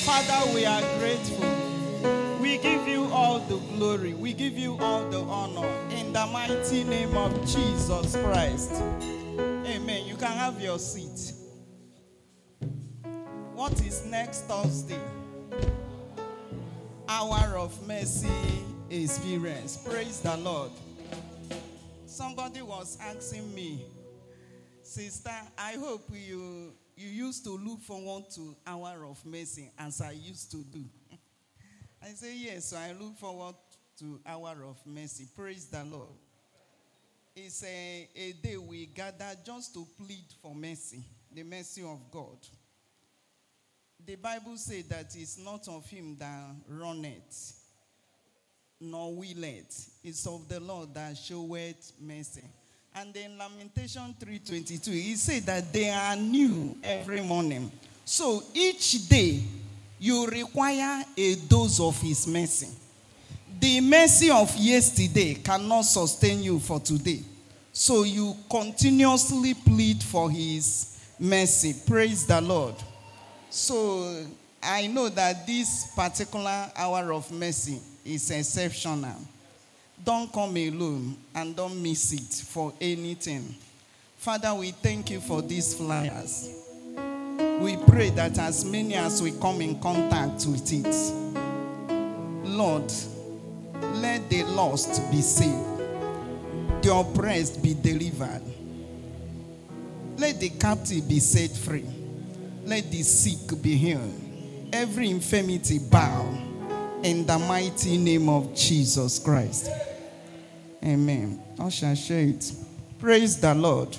Father, we are grateful. We give you all the glory. We give you all the honor. In the mighty name of Jesus Christ. Amen. You can have your seat. What is next Thursday? Hour of mercy experience. Praise the Lord. Somebody was asking me, sister, I hope you used to look forward to hour of mercy as I used to do. I say, yes, so I look forward to hour of mercy. Praise the Lord. It's a day we gather just to plead for mercy, the mercy of God. The Bible says that it's not of him that runneth, nor willeth. It's of the Lord that showeth mercy. And in Lamentation 3:22, he said that they are new every morning. So each day, you require a dose of his mercy. The mercy of yesterday cannot sustain you for today. So you continuously plead for his mercy. Praise the Lord. So I know that this particular hour of mercy is exceptional. Don't come alone and don't miss it for anything. Father, we thank you for these flyers. We pray that as many as we come in contact with it, Lord, let the lost be saved, the oppressed be delivered, let the captive be set free, let the sick be healed, every infirmity bow in the mighty name of Jesus Christ. Amen. I shall share it. Praise the Lord.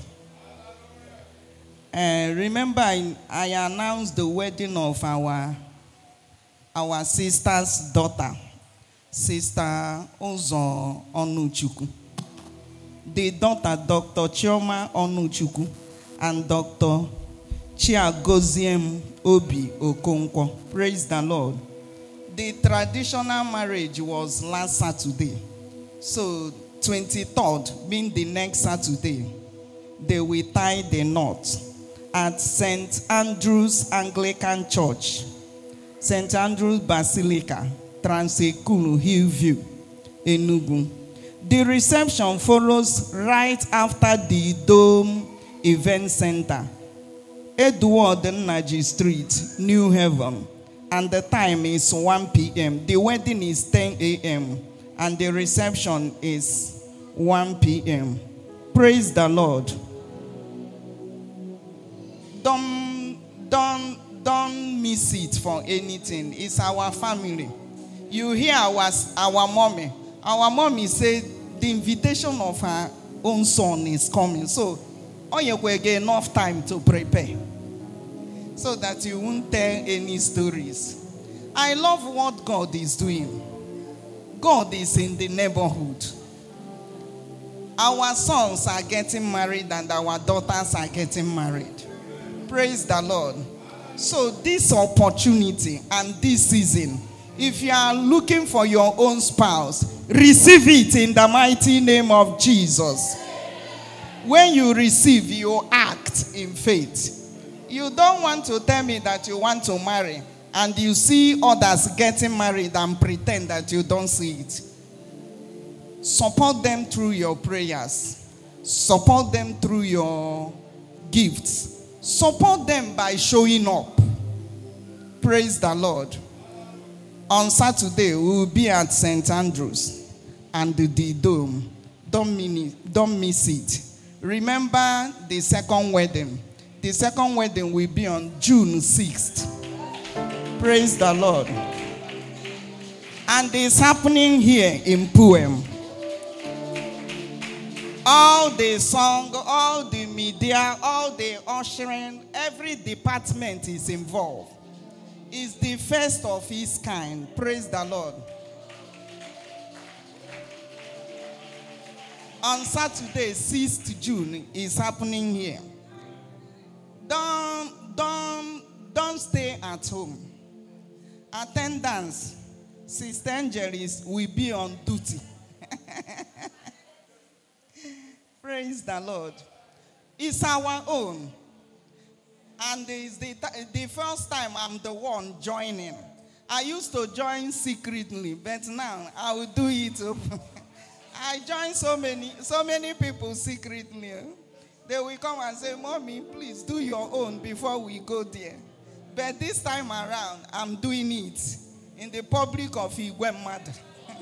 Remember, I announced the wedding of our sister's daughter, Sister Ozo Onuchuku. The daughter, Dr. Chioma Onuchuku, and Dr. Chiagoziem Obi Okonkwo. Praise the Lord. The traditional marriage was last Saturday. So, 23rd, being the next Saturday, they will tie the knot at St. Andrew's Anglican Church, St. Andrew's Basilica, Transekulu Hillview, Enugu. The reception follows right after the Dome Event Center, Edward Nnaji Street, New Haven, and the time is 1 p.m. The wedding is 10 a.m. and the reception is 1 p.m. Praise the Lord. Don't miss it for anything. It's our family. You hear our mommy. Our mommy said the invitation of her own son is coming. So, you will get enough time to prepare so that you won't tell any stories. I love what God is doing. God is in the neighborhood. Our sons are getting married and our daughters are getting married. Praise the Lord. So this opportunity and this season, if you are looking for your own spouse, receive it in the mighty name of Jesus. When you receive, you act in faith. You don't want to tell me that you want to marry and you see others getting married and pretend that you don't see it. Support them through your prayers. Support them through your gifts. Support them by showing up. Praise the Lord. On Saturday, we will be at St. Andrews and the Dome. Don't miss it. Remember the second wedding. The second wedding will be on June 6th. Praise the Lord. And it's happening here in Puem. All the song, all the media, all the ushering, every department is involved. It's the first of its kind. Praise the Lord. On Saturday, 6th June, is happening here. Don't stay at home. Attendance, Sister Angelis will be on duty. Praise the Lord. It's our own. And it's the first time I'm the one joining. I used to join secretly, but now I will do it open. I join so many people secretly. They will come and say, Mommy, please do your own before we go there. But this time around, I'm doing it in the public of Igwemad.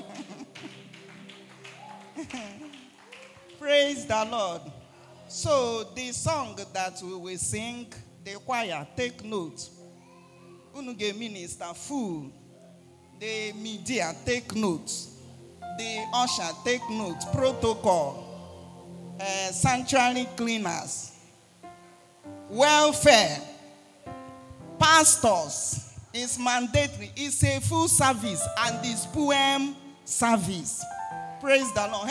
Praise the Lord. So the song that we will sing, the choir, take note. Unuge minister, full. The media, take note. The usher, take note. Protocol. Sanctuary cleaners. Welfare. Pastors. It's mandatory. It's a full service and it's poem service. Praise the Lord.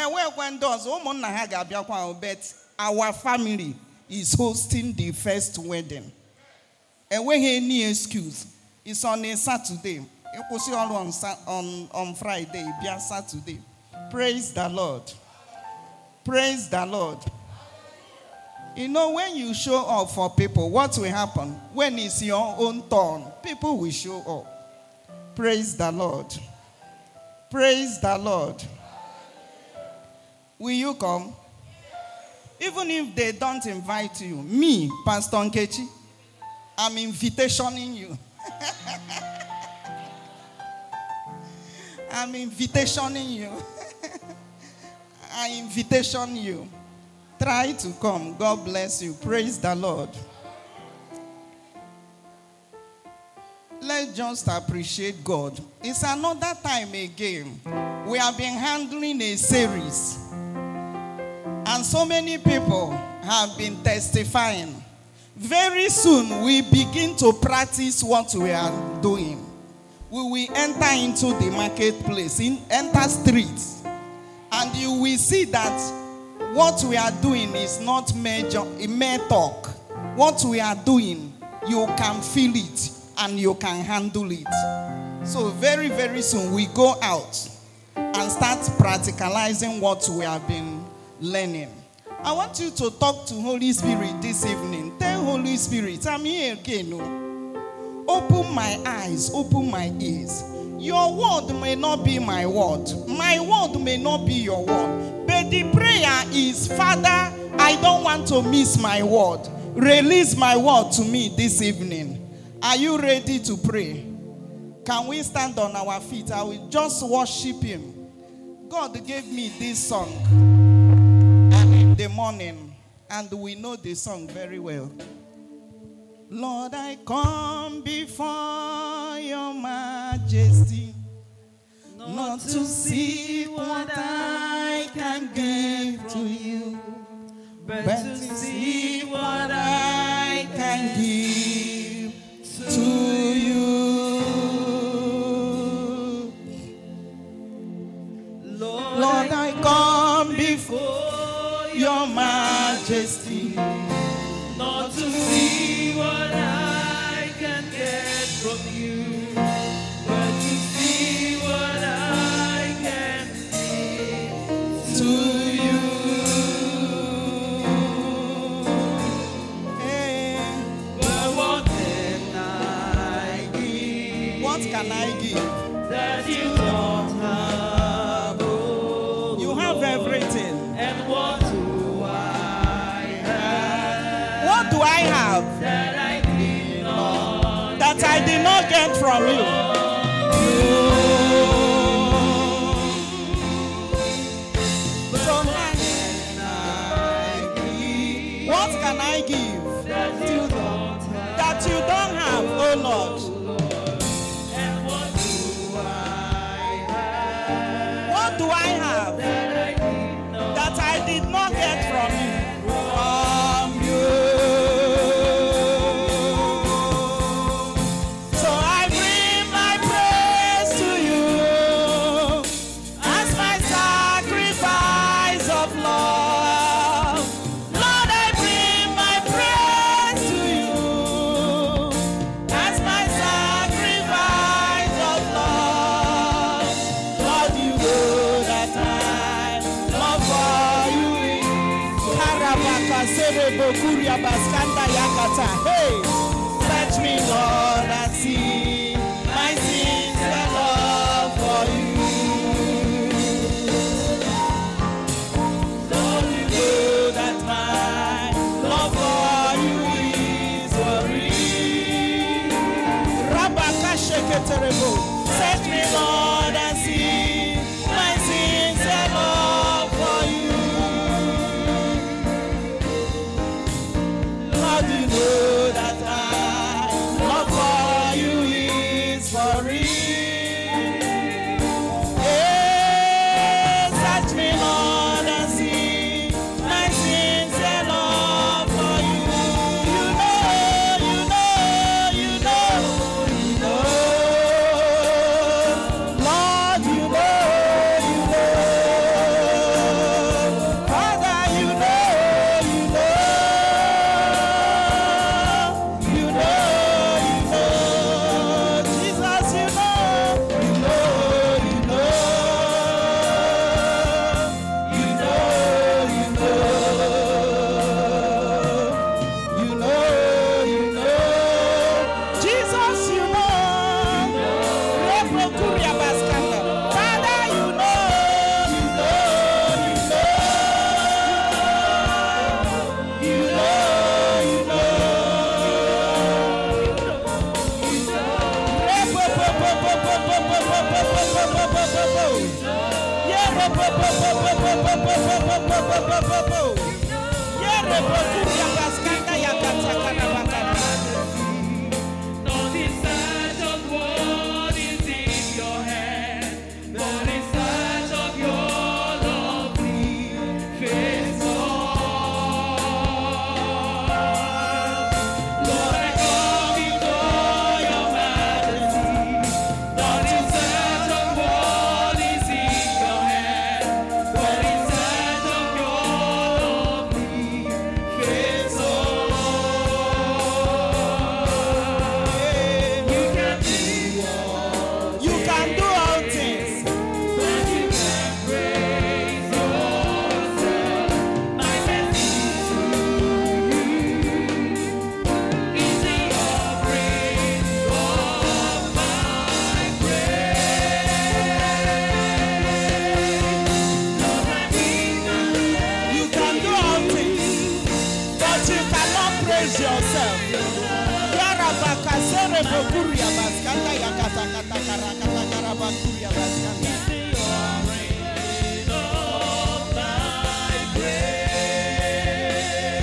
But our family is hosting the first wedding. And we have any excuse. It's on a Saturday. It was on Friday. Be a Saturday. Praise the Lord. Praise the Lord. You know, when you show up for people, what will happen? When it's your own turn, people will show up. Praise the Lord. Praise the Lord. Will you come? Even if they don't invite you, me, Pastor Nkechi, I'm invitationing you. I'm invitationing you. I invitation you. Try to come. God bless you. Praise the Lord. Let's just appreciate God. It's another time again. We have been handling a series. And so many people have been testifying. Very soon we begin to practice what we are doing. We will enter into the marketplace, enter streets. And you will see that what we are doing is not mere talk. What we are doing, you can feel it and you can handle it. So very, very soon we go out and start practicalizing what we have been learning. I want you to talk to Holy Spirit this evening. Tell Holy Spirit, I'm here again. Open my eyes, open my ears. Your word may not be my word. My word may not be your word. But the prayer is, Father, I don't want to miss my word. Release my word to me this evening. Are you ready to pray? Can we stand on our feet? I will just worship him. God gave me this song in the morning, and we know the song very well. Lord, I come before your majesty, not to see what I can give to you, but to see what I can give to you. Lord, I come before your majesty, not to see what I can get from you, but to see what I can give to you. Hey, but what can I give? What can I give that you don't have? Oh, you have everything. And what do I have? What do I have that I did not get from you? So what can I give that you don't have, oh Lord? And what do I have? What do I have that I did not get from you? My Search me, Lord, and see my sins and love for you. Lord, you know that my love for you is for real. Rabaka sheketerebo. Search me, Lord, and see my sins and love for you. Lord, you know that my love for you is for real. Search me, Lord, and see my sins and love for you. You know. Lord, you know. Father, you know. Jesus, you know. Jesus, you know. Reprokuria baskanda. Father, you No desire of what is in your hand, no desire of your lovely face, Lord. Lord, I come before your majesty. No desire of what is in your hand, no desire of your lovely face, Lord. You can do all things. But you can praise yourself. My message to you is the offering of my praise. Lord, I need my You can do all things, but you cannot praise yourself. Yarabaka serebokuria baskanda yakata kata karakata karabakuria baskanda. offering of my praise.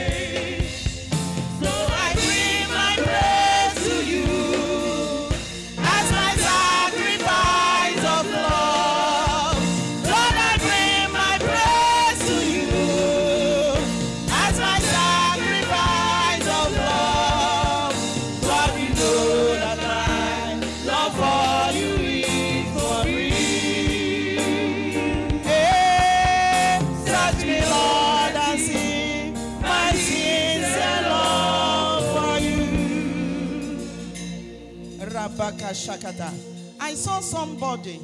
So I bring my praise to you As my sacrifice of love, Lord, I bring my praise to you. As my sacrifice of love, Lord, you know that my love for you is for real. Search me, Lord, and see my sins and love for you. Rabaka Shakata. I saw somebody.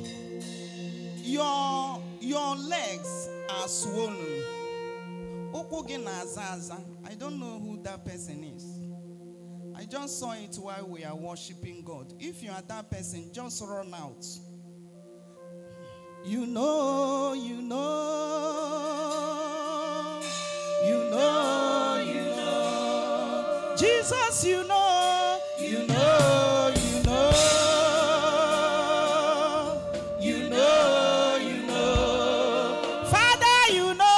Your legs are swollen. Okoge na azaza. I don't know who that person is. I just saw it while we are worshiping God. If you are that person, just run out. You know. Jesus, you know. Father, you know.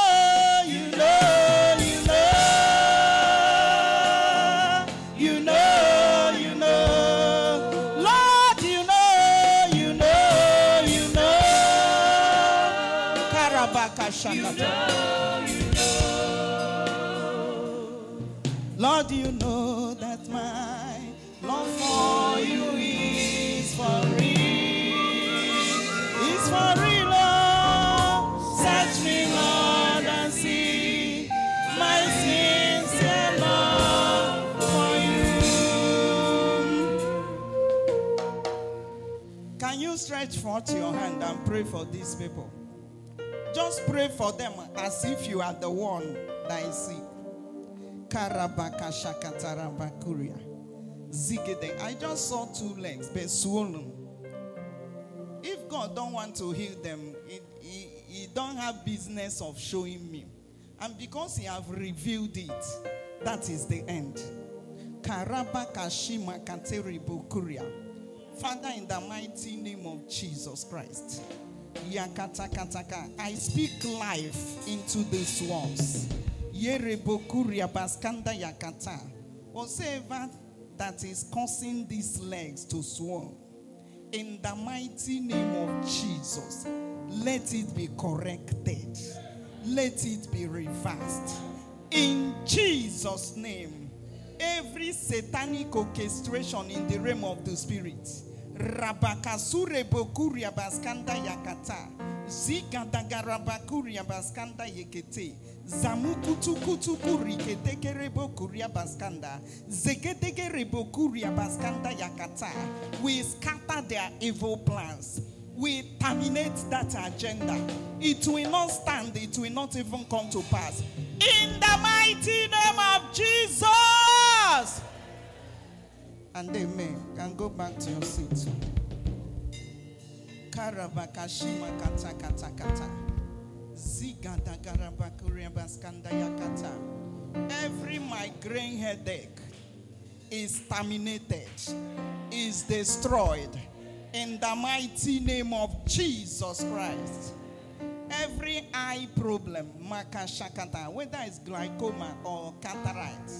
Lord, you know. Karabaka Shakata. Lord, you know that my love for you is for real. It's for real, Lord. Search me, Lord, and see my sincere love for you. Can you stretch forth your hand and pray for these people? Just pray for them as if you are the one that is sick. Karabaka shakatarabakuria. Zigede. I just saw 2 legs, but swollen. If God don't want to heal them, he don't have business of showing me. And because he have revealed it, that is the end. Karabaka shima kateribukuria. Father, in the mighty name of Jesus Christ, Yakatakataka, I speak life into these walls. Yerebokuria baskanda yakata. Whatever that is causing these legs to swell, in the mighty name of Jesus, let it be corrected. Let it be reversed. In Jesus' name, every satanic orchestration in the realm of the spirit, Rabakasure bokuria baskanda yakata. Zigadagarabakuria baskanda yekete. Zamukutukutuku riketekerebo kuria baskanda. Zegetekerebo kuria baskanda yakata. We scatter their evil plans. We terminate that agenda. It will not stand. It will not even come to pass. In the mighty name of Jesus. And amen. Can go back to your seat. Karabakashima kata kata kata. Zigada garabakuria baskanda yakata. Every migraine headache is terminated, is destroyed in the mighty name of Jesus Christ. Every eye problem, makashakata, whether it's glaucoma or cataract,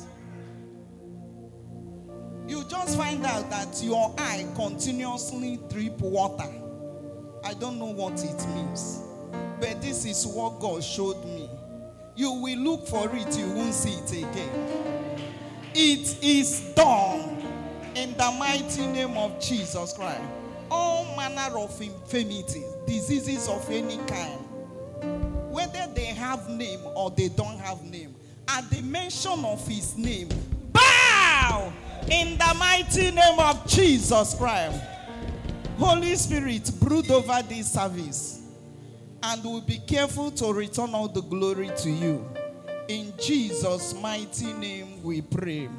you just find out that your eye continuously drip water. I don't know what it means, but this is what God showed me. You will look for it, you won't see it again. It is done in the mighty name of Jesus Christ. All manner of infirmities, diseases of any kind, whether they have name or they don't have name, at the mention of his name, bow in the mighty name of Jesus Christ. Holy Spirit, brood over this service, and we'll be careful to return all the glory to you. In Jesus' mighty name we pray.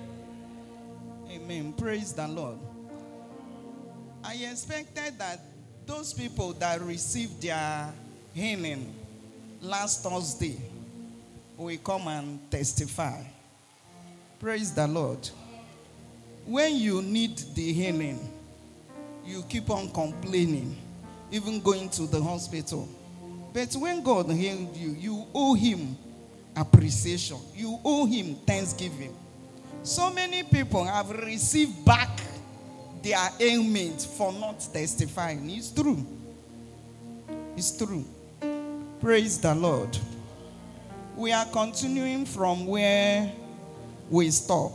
Amen. Praise the Lord. I expected that those people that received their healing last Thursday will come and testify. Praise the Lord. When you need the healing, you keep on complaining, even going to the hospital. But when God healed you, you owe him appreciation. You owe him thanksgiving. So many people have received back their ailment for not testifying. It's true. It's true. Praise the Lord. We are continuing from where we stop.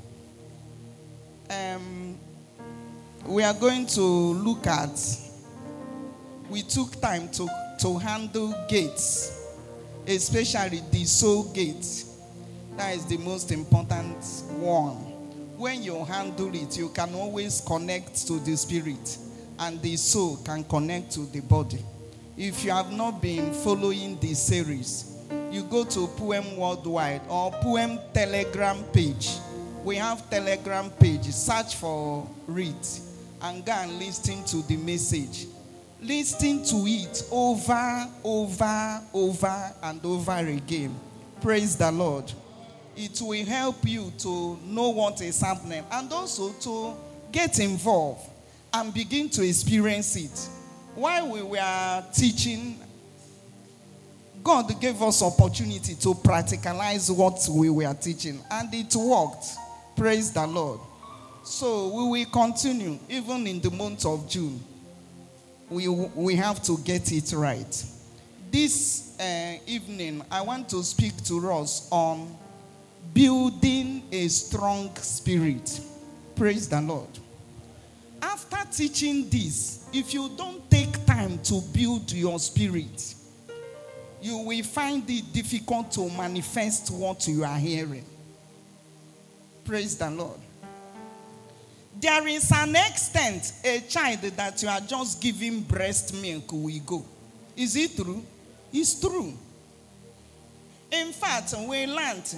We are going to look at, we took time to handle gates, especially the soul gate. That is the most important one. When you handle it, you can always connect to the spirit, and the soul can connect to the body. If you have not been following this series, you go to Poem Worldwide or Poem Telegram page. We have Telegram page. Search for it and go and listen to the message. Listen to it over and over again. Praise the Lord. It will help you to know what is happening and also to get involved and begin to experience it. While we were teaching, God gave us opportunity to practicalize what we were teaching, and it worked. Praise the Lord. So we will continue even in the month of June. We have to get it right. This evening, I want to speak to us on building a strong spirit. Praise the Lord. After teaching this, if you don't take time to build your spirit, you will find it difficult to manifest what you are hearing. Praise the Lord. There is an extent a child that you are just giving breast milk will go. Is it true? It's true. In fact, we learned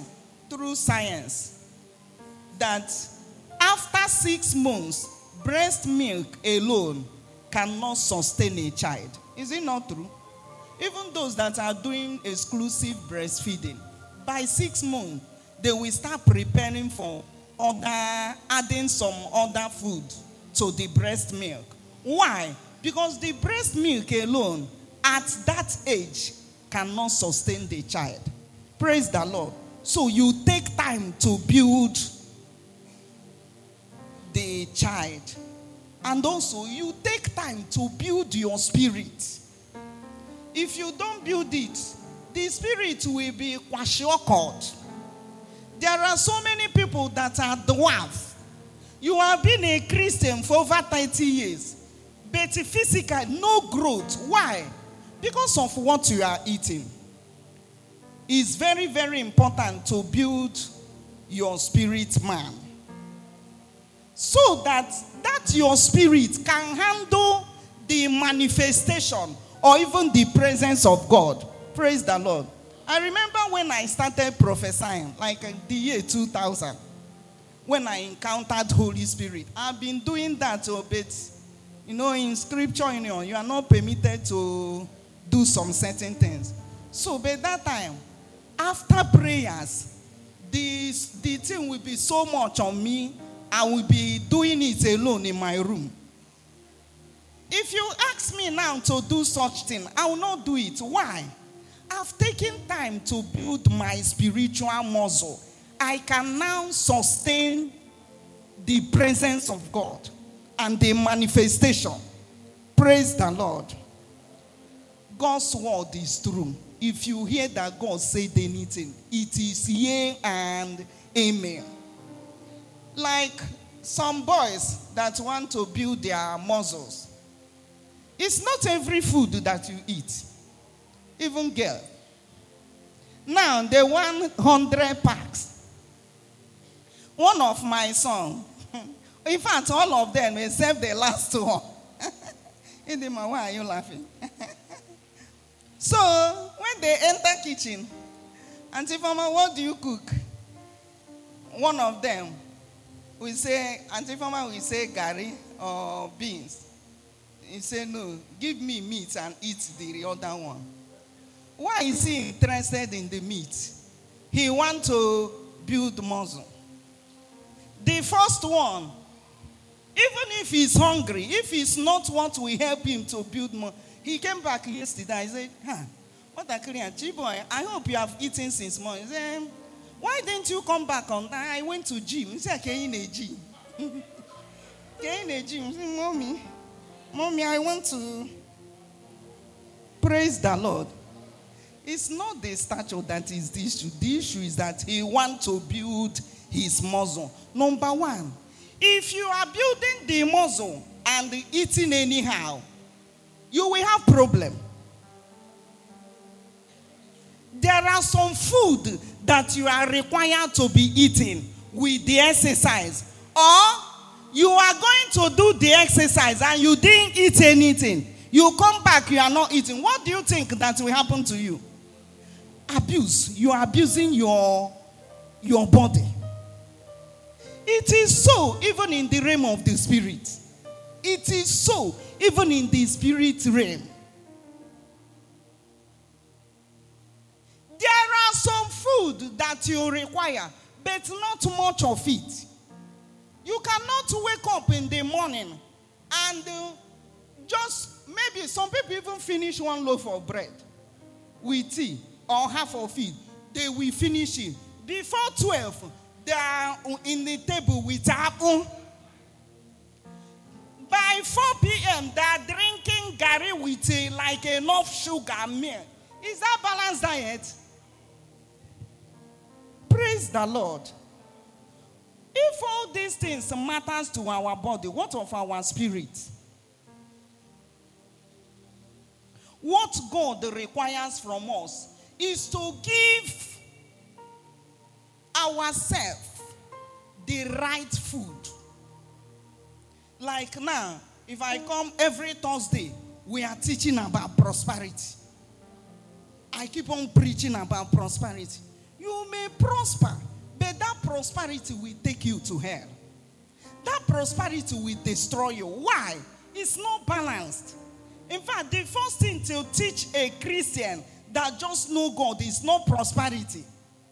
through science that after 6 months, breast milk alone cannot sustain a child. Is it not true? Even those that are doing exclusive breastfeeding, by 6 months, they will start preparing for adding some other food to the breast milk. Why? Because the breast milk alone, at that age, cannot sustain the child. Praise the Lord. So you take time to build the child. And also, you take time to build your spirit. If you don't build it, the spirit will be kwashiokod. There are so many people that are dwarf. You have been a Christian for over 30 years. But physically, no growth. Why? Because of what you are eating. It's very, very important to build your spirit man. So that your spirit can handle the manifestation or even the presence of God. Praise the Lord. I remember when I started prophesying, like the year 2000, when I encountered Holy Spirit. I've been doing that a bit. In scripture, you are not permitted to do some certain things. So by that time, after prayers, the thing will be so much on me, I will be doing it alone in my room. If you ask me now to do such thing, I will not do it. Why? I've taken time to build my spiritual muscle. I can now sustain the presence of God and the manifestation. Praise the Lord. God's word is true. If you hear that God said anything, it is yea and amen. Like some boys that want to build their muscles. It's not every food that you eat. Even girl. Now, the 100 packs. One of my sons, in fact, all of them except the last one. Idima, why are you laughing? So, when they enter kitchen, Auntie Fama, what do you cook? One of them will say, Auntie Fama will say gari or beans. He say, no, give me meat and eat the other one. Why is he interested in the meat? He wants to build muscle. The first one, even if he's hungry, if it's not what will help him to build muscle, he came back yesterday. He said, what a clear boy. I hope you have eaten since morning. He said, why didn't you come back on that? I went to gym. He said, can you in a gym? Can you in a gym? He said, Mommy, I want to praise the Lord. It's not the stature that is the issue. The issue is that he wants to build his muscle. Number one, if you are building the muscle and eating anyhow, you will have problem. There are some food that you are required to be eating with the exercise. Or you are going to do the exercise and you didn't eat anything. You come back, you are not eating. What do you think that will happen to you? Abuse. You are abusing your body. It is so even in the realm of the spirit. It is so even in the spirit realm. There are some food that you require, but not much of it. You cannot wake up in the morning and just maybe some people even finish one loaf of bread with tea or half of it. They will finish it. Before 12, they are in the table with apple. By 4 p.m., they are drinking gari with like enough sugar milk. Is that balanced diet? Praise the Lord. If all these things matters to our body, what of our spirit? What God requires from us is to give ourselves the right food. Like now, if I come every Thursday, we are teaching about prosperity. I keep on preaching about prosperity. You may prosper, prosperity will take you to hell. That prosperity will destroy you. Why? It's not balanced. In fact, the first thing to teach a Christian that just know God is not prosperity.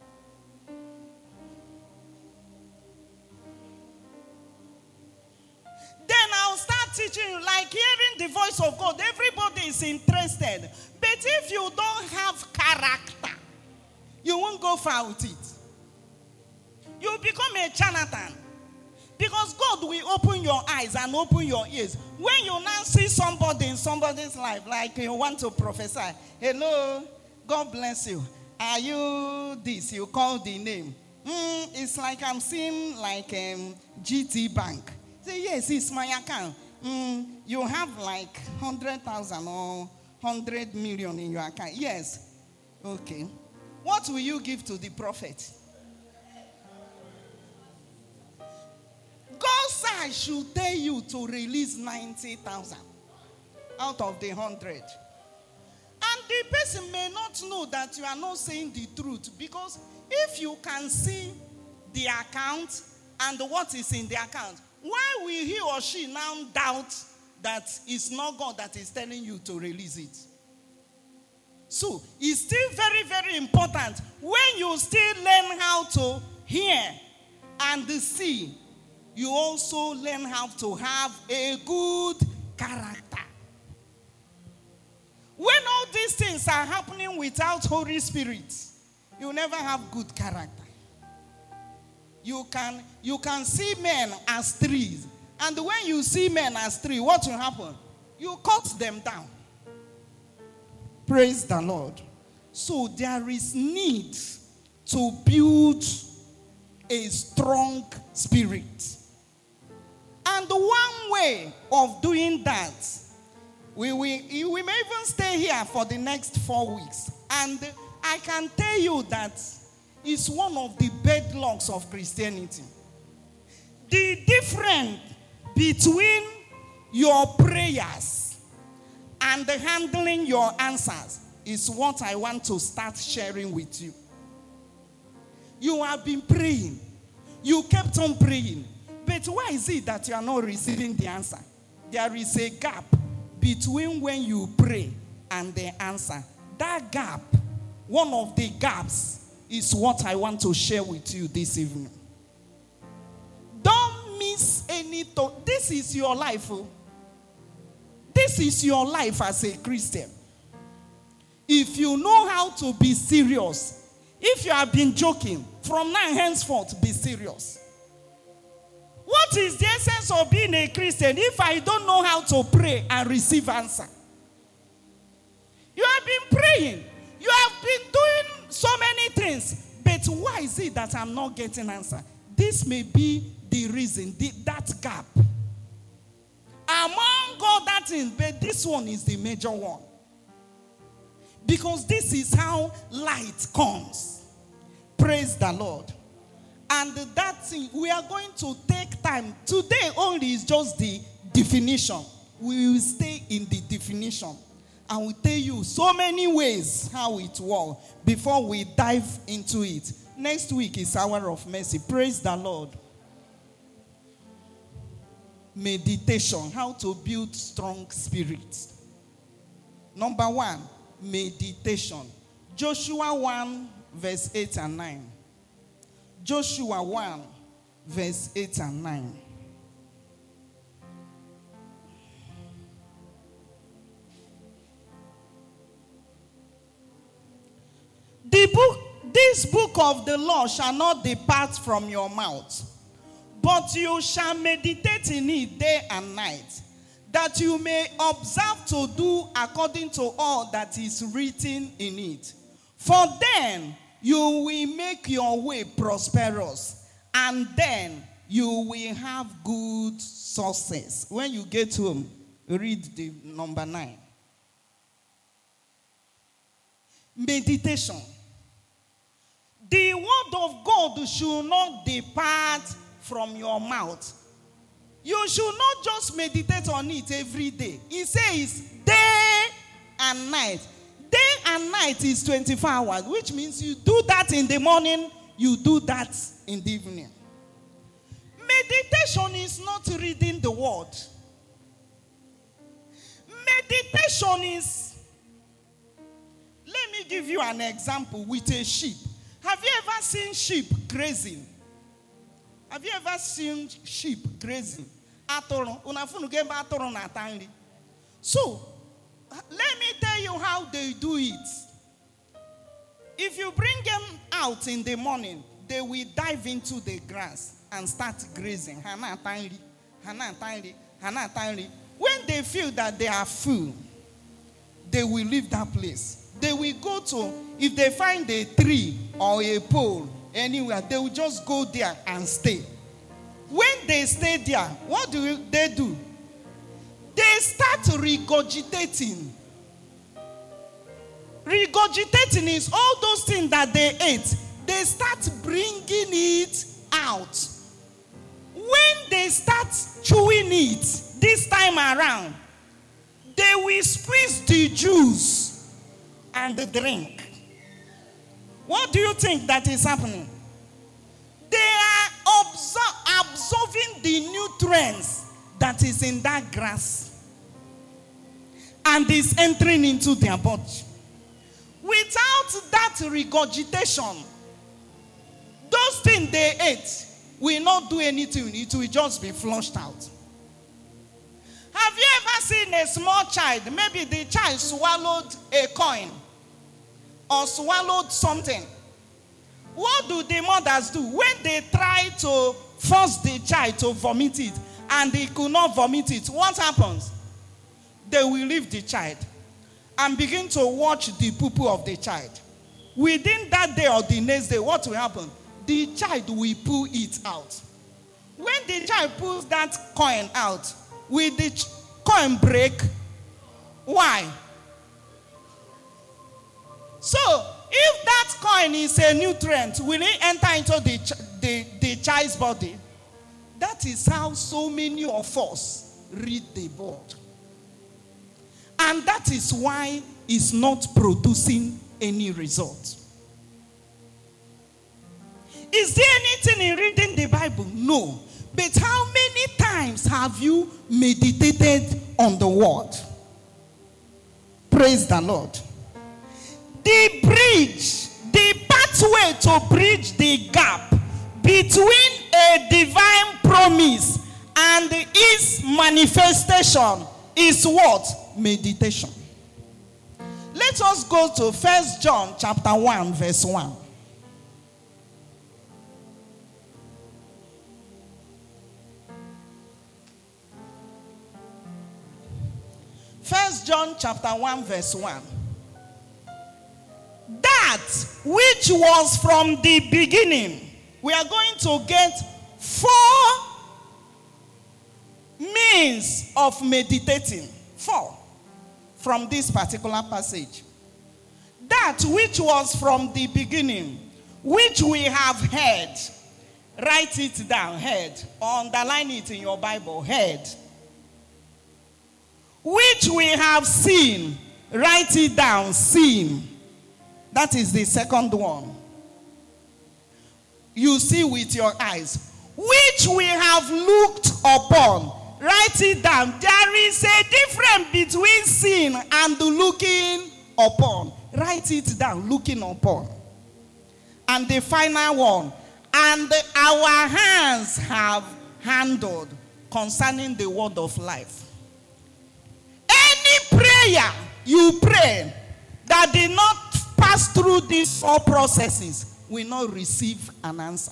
Then I'll start teaching you, like hearing the voice of God. Everybody is interested. But if you don't have character, you won't go far with it. You become a charlatan. Because God will open your eyes and open your ears. When you now see somebody in somebody's life, like you want to prophesy, hello, God bless you. Are you this? You call the name. It's like I'm seeing like GT Bank. Say, yes, it's my account. You have like 100,000 or 100 million in your account. Yes. Okay. What will you give to the prophet? God said I should tell you to release 90,000 out of the 100. And the person may not know that you are not saying the truth, because if you can see the account and what is in the account, why will he or she now doubt that it's not God that is telling you to release it? So it's still very, very important when you still learn how to hear and see. You also learn how to have a good character. When all these things are happening without Holy Spirit, you never have good character. You can see men as trees. And when you see men as trees, what will happen? You cut them down. Praise the Lord. So there is need to build a strong spirit. And one way of doing that, we may even stay here for the next 4 weeks. And I can tell you that it's one of the bedlocks of Christianity. The difference between your prayers and handling your answers is what I want to start sharing with you. You have been praying. You kept on praying. But why is it that you are not receiving the answer? There is a gap between when you pray and the answer. That gap, one of the gaps, is what I want to share with you this evening. Don't miss any thought. This is your life. This is your life as a Christian. If you know how to be serious, if you have been joking, from now henceforth, be serious. What is the essence of being a Christian if I don't know how to pray and receive answer? You have been praying. You have been doing so many things. But why is it that I'm not getting answer? This may be the reason, that gap. Among all that things, but this one is the major one. Because this is how light comes. Praise the Lord. And that thing, we are going to take time. Today only is just the definition. We will stay in the definition. And we'll tell you so many ways how it works before we dive into it. Next week is Hour of Mercy. Praise the Lord. Meditation. How to build strong spirit. Number 1, meditation. Joshua 1, verse 8 and 9. Joshua 1, verse 8 and 9. This book of the law shall not depart from your mouth, but you shall meditate in it day and night, that you may observe to do according to all that is written in it. For then you will make your way prosperous, and then you will have good success. When you get home, read the number 9. Meditation. The word of God should not depart from your mouth. You should not just meditate on it every day. It says day and night. Day and night is 24 hours, which means you do that in the morning, You do that in the evening. Meditation is not reading the word. Meditation is, let me give you an example with a sheep. Have you ever seen sheep grazing? Have you ever seen sheep grazing? So, let me tell you how they do it. If you bring them out in the morning, they will dive into the grass and start grazing. When they feel that they are full, they will leave that place. They will go to, if they find a tree or a pole anywhere, they will just go there and stay. When they stay there, what do they do? They start regurgitating. Regurgitating is all those things that they ate. They start bringing it out. When they start chewing it this time around, they will squeeze the juice and the drink. What do you think that is happening? They are absorbing the nutrients that is in that grass and is entering into their body. Without that regurgitation, those things they ate will not do anything. It will just be flushed out. Have you ever seen a small child? Maybe the child swallowed a coin or swallowed something. What do the mothers do? When they try to force the child to vomit it and they could not vomit it, what happens? They will leave the child and begin to watch the poo-poo of the child. Within that day or the next day, what will happen? The child will pull it out. When the child pulls that coin out, will the coin break? Why? So, if that coin is a nutrient, will it enter into the child's body? That is how so many of us read the board. And that is why it's not producing any result. Is there anything in reading the Bible? No. But how many times have you meditated on the word? Praise the Lord. The bridge, the pathway to bridge the gap between a divine promise and its manifestation is what? Meditation. Let us go to 1 John chapter 1 verse 1. First John chapter 1 verse 1. That which was from the beginning. We are going to get 4 means of meditating. 4 from this particular passage. That which was from the beginning, which we have heard. Write it down, heard. Or underline it in your Bible, heard. Which we have seen. Write it down, seen. That is the second one. You see with your eyes. Which we have looked upon. Write it down. There is a difference between seeing and looking upon. Write it down, looking upon. And the final one. And our hands have handled concerning the word of life. Any prayer you pray that did not pass through these 4 processes will not receive an answer.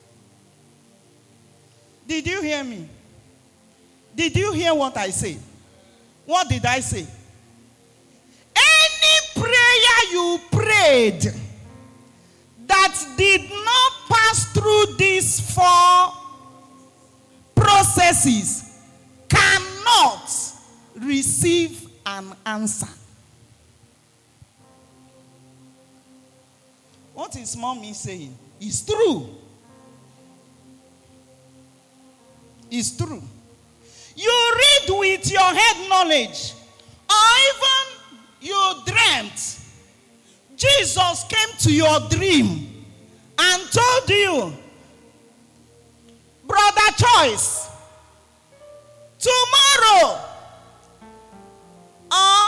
Did you hear me? Did you hear what I say? What did I say? Any prayer you prayed that did not pass through these 4 processes cannot receive an answer. What is mommy saying? It's true. It's true. You read with your head knowledge, or even you dreamt. Jesus came to your dream and told you, Brother Choice, tomorrow or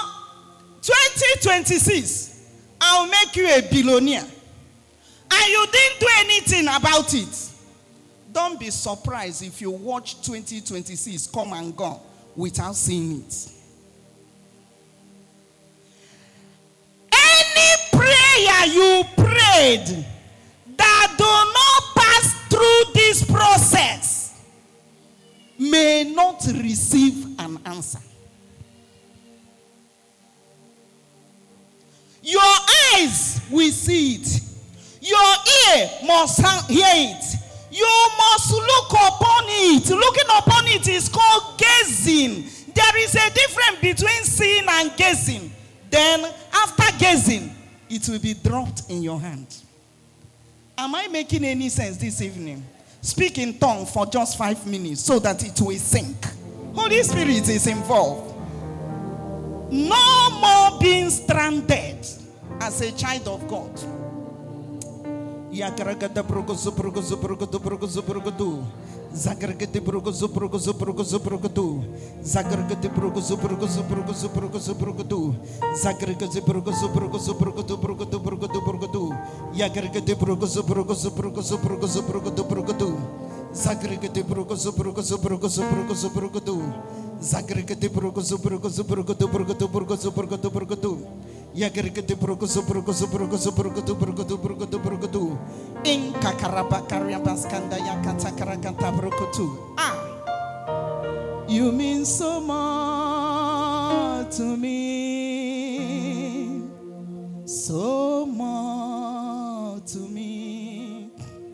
2026, I'll make you a billionaire, and you didn't do anything about it, don't be surprised if you watch 2026 come and go without seeing it. Any prayer you prayed that do not pass through this process may not receive an answer. Your eyes will see it. Your ear must hear it. You must look upon it. Looking upon it is called gazing. There is a difference between seeing and gazing. Then after gazing, it will be dropped in your hand. Am I making any sense this evening? Speak in tongue for just 5 minutes so that it will sink. Holy Spirit is involved. No more being stranded as a child of God. Yagaragada brogozo brogozo brogodo brogozo brogodo. Zagaragade brogozo brogozo brogozo brogodo. Zagaragade brogozo brogozo brogozo brogozo brogodo. Zagaragade brogozo brogozo brogodo brogodo brogodo brogodo. Yagaragade brogozo brogozo brogozo brogozo brogodo brogodo. Zagaragade brogozo brogozo brogozo brogozo brogodo. Zagaragade brogozo brogozo brogodo brogodo brogozo brogodo brogodo. Yagaragade brogozo brogozo brogozo brogodo brogodo brogodo brogodo. In kakaraba kariabaskanda yakata karakanta brokotu. You mean so much to me, so much to me.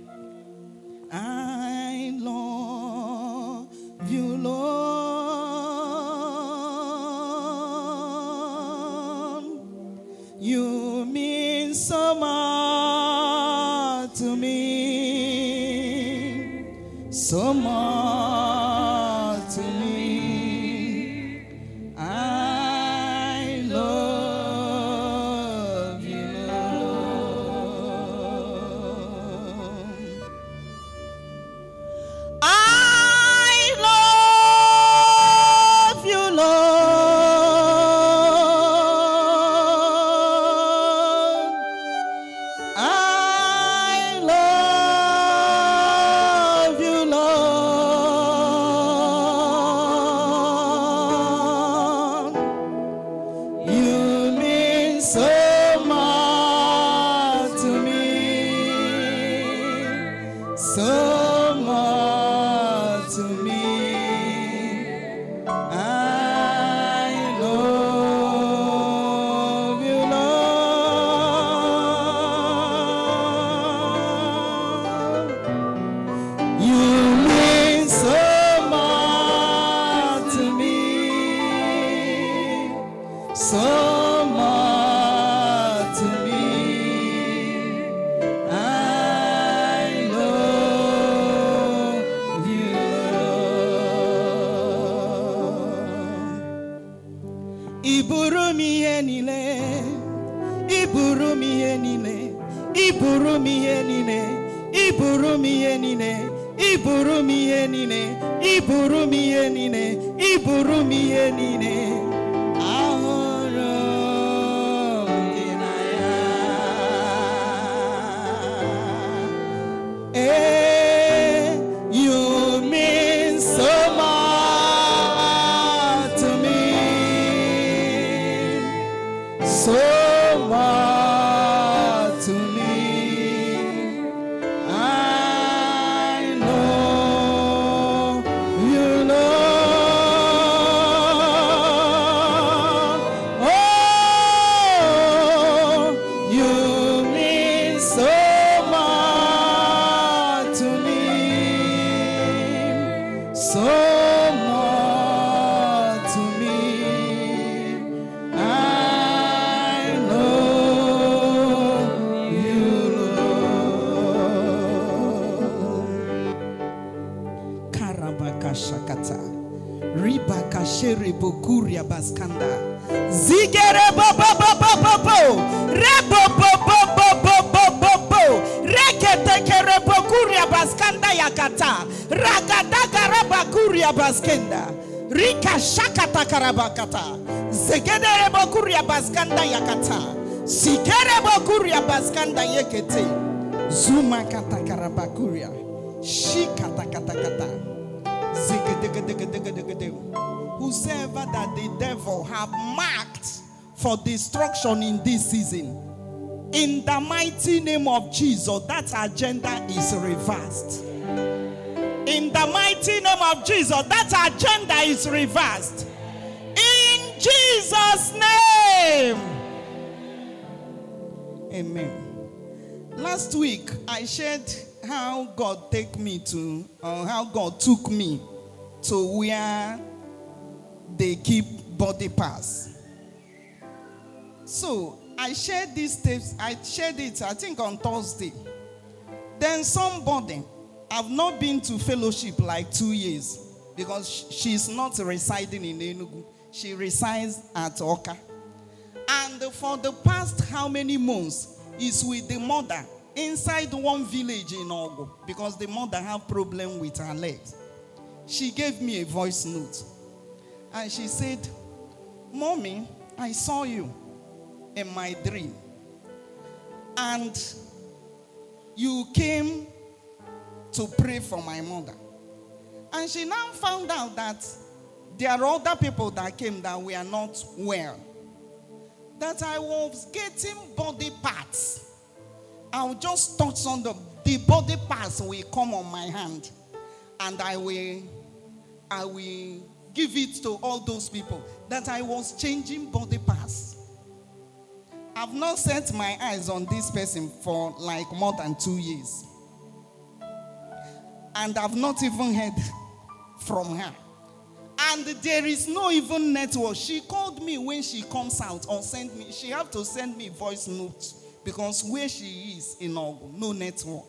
I love you, Lord. You mean so much to me, so much to me. I love you, Lord. I love you, Lord. I love you, Lord. You mean so much to me, so much to me. I love you, Lord. You mean so much to me, so much to me. I love you, Lord. Iburu mi enile, iburu mi enile, iburu mi enile, iburu mi enile, iburu mi enile, iburu mi enile, iburu mi enile. Ahoro dinaya. You mean so much to me, so much to me. I know you, Lord. Oh, you mean so much to me, so much to me. I love you, Lord. Karabakashakata. Ribakashere bokuria baskanda. Zigere bo bo bo bo bo bo. Rebo bo bo bo bo bo bo bo. Rekete kata. Ragadagarabakuria baskenda. Rika shakata karabakata. Zegederebokuria baskanda yakata. Sikerebokuria baskanda yekete. Zuma kata karabakuria. Shikata kata kata. Whosoever that the devil have marked for destruction in this season, in the mighty name of Jesus, that agenda is reversed. In the mighty name of Jesus, that agenda is reversed. In Jesus' name. Amen. Last week, I shared how God took me to where they keep body parts. So I shared these tapes. I shared it, I think, on Thursday. Then somebody, I've not been to fellowship like 2 years because she's not residing in Enugu. She resides at Oka. And for the past how many months is with the mother inside one village in Ogo because the mother have problem with her legs. She gave me a voice note. And she said, "Mommy, I saw you in my dream. And you came to pray for my mother." And she now found out that there are other people that came that were not well. That I was getting body parts. I'll just touch on the body parts will come on my hand. And I will give it to all those people. That I was changing body parts. I've not set my eyes on this person for like more than 2 years. And I've not even heard from her. And there is no even network. She called me when she comes out or send me. She have to send me voice notes because where she is in Ogo, no network.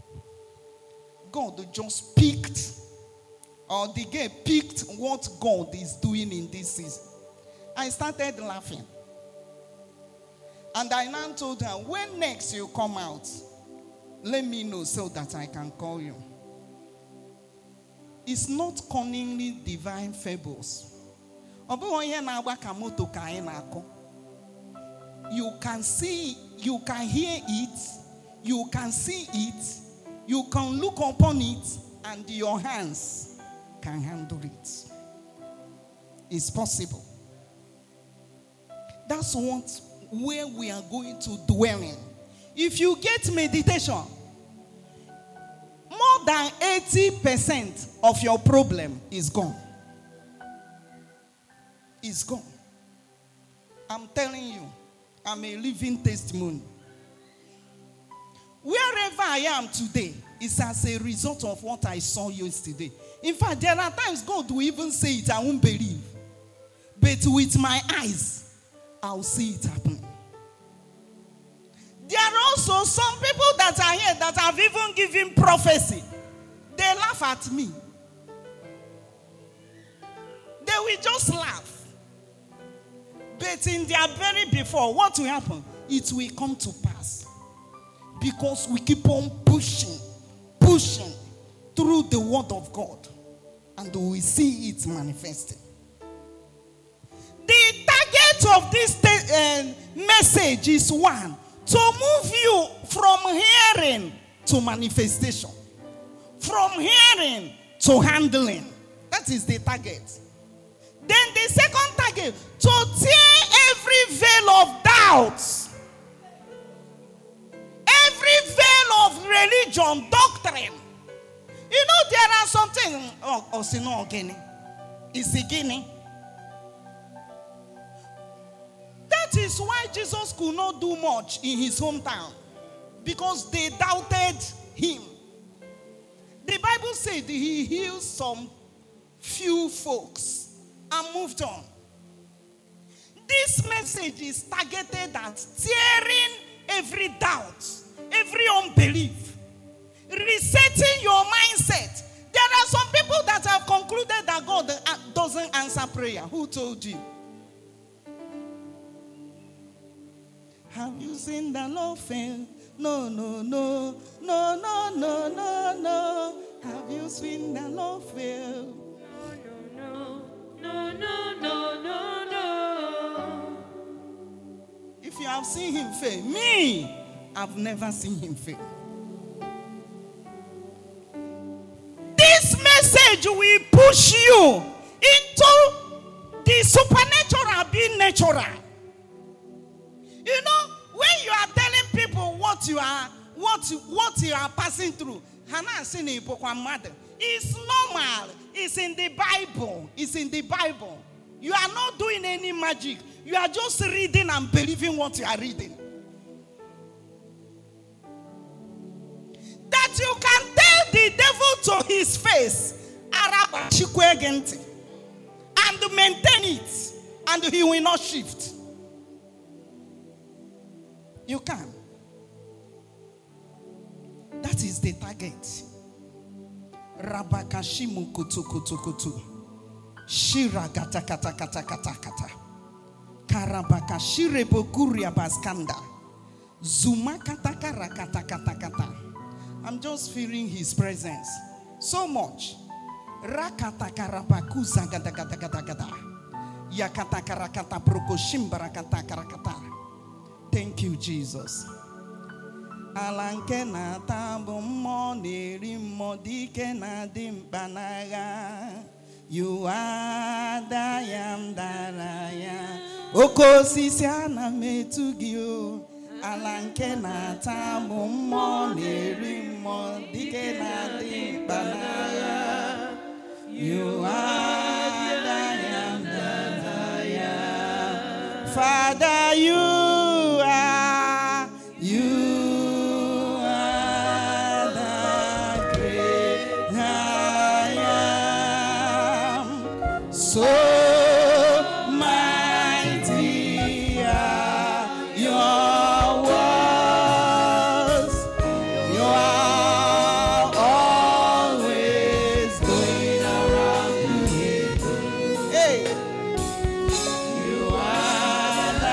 God just picked, or the girl picked what God is doing in this season. I started laughing. And I now told her, when next you come out, let me know so that I can call you. It's not cunningly divine fables. You can see, you can hear it, you can see it, you can look upon it, and your hands can handle it. It's possible. That's where we are going to dwell in. If you get meditation, more than 80% of your problem is gone. It's gone. I'm telling you, I'm a living testimony. Wherever I am today is as a result of what I saw yesterday. In fact, there are times God will even say it, I won't believe. But with my eyes, I'll see it happen. There are also some people that are here that have even given prophecy. They laugh at me. They will just laugh. But in their very before, what will happen? It will come to pass. Because we keep on pushing through the word of God. And we see it manifesting. The target of this message is one. To move you from hearing to manifestation. From hearing to handling. That is the target. Then the second target, to tear every veil of doubts. Every veil of religion, doctrine. You know, there are some things. It's a guinea. That is why Jesus could not do much in his hometown. Because they doubted him. The Bible said he healed some few folks and moved on. This message is targeted at tearing every doubt, every unbelief, resetting your mindset. There are some people that have concluded that God doesn't answer prayer. Who told you? Have you seen the Lord fail? No, no, no, no, no, no, no, no. Have you seen the Lord fail? No, no, no, no, no, no. If you have seen him fail, me, I've never seen him fail. This message will push you into the supernatural being natural. You know, when you are telling people what you are passing through, it's normal. It's in the Bible. It's in the Bible. You are not doing any magic. You are just reading and believing what you are reading. That you can tell the devil to his face, and maintain it, and he will not shift. You can. That is the target. Rabakashimu kutu kutu kutu. Shira kata kata kata kata kata. Karabakashire bokuria baskanda. Zuma kata kara kata kata kata. I'm just feeling his presence so much. Rakata karabakuza gada gada gada gada. Yakata karakata brokoshimba kata karakata. Thank you, Jesus. Alanke na tabu moneri modike na dimbanaga. You are the yam daraya. Oko sisiana metugio. Alanke na tabu moneri modike na dimbanaga. You are the yam daraya. Father, you are the great I am. So mighty are your words. You are always going around me. Hey, you are the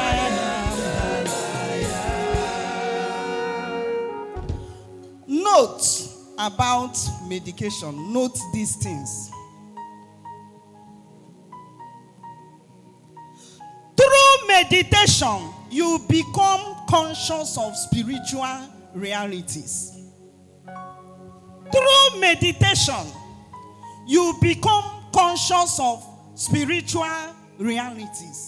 Note about medication. Note these things. Through meditation, you become conscious of spiritual realities. Through meditation, you become conscious of spiritual realities.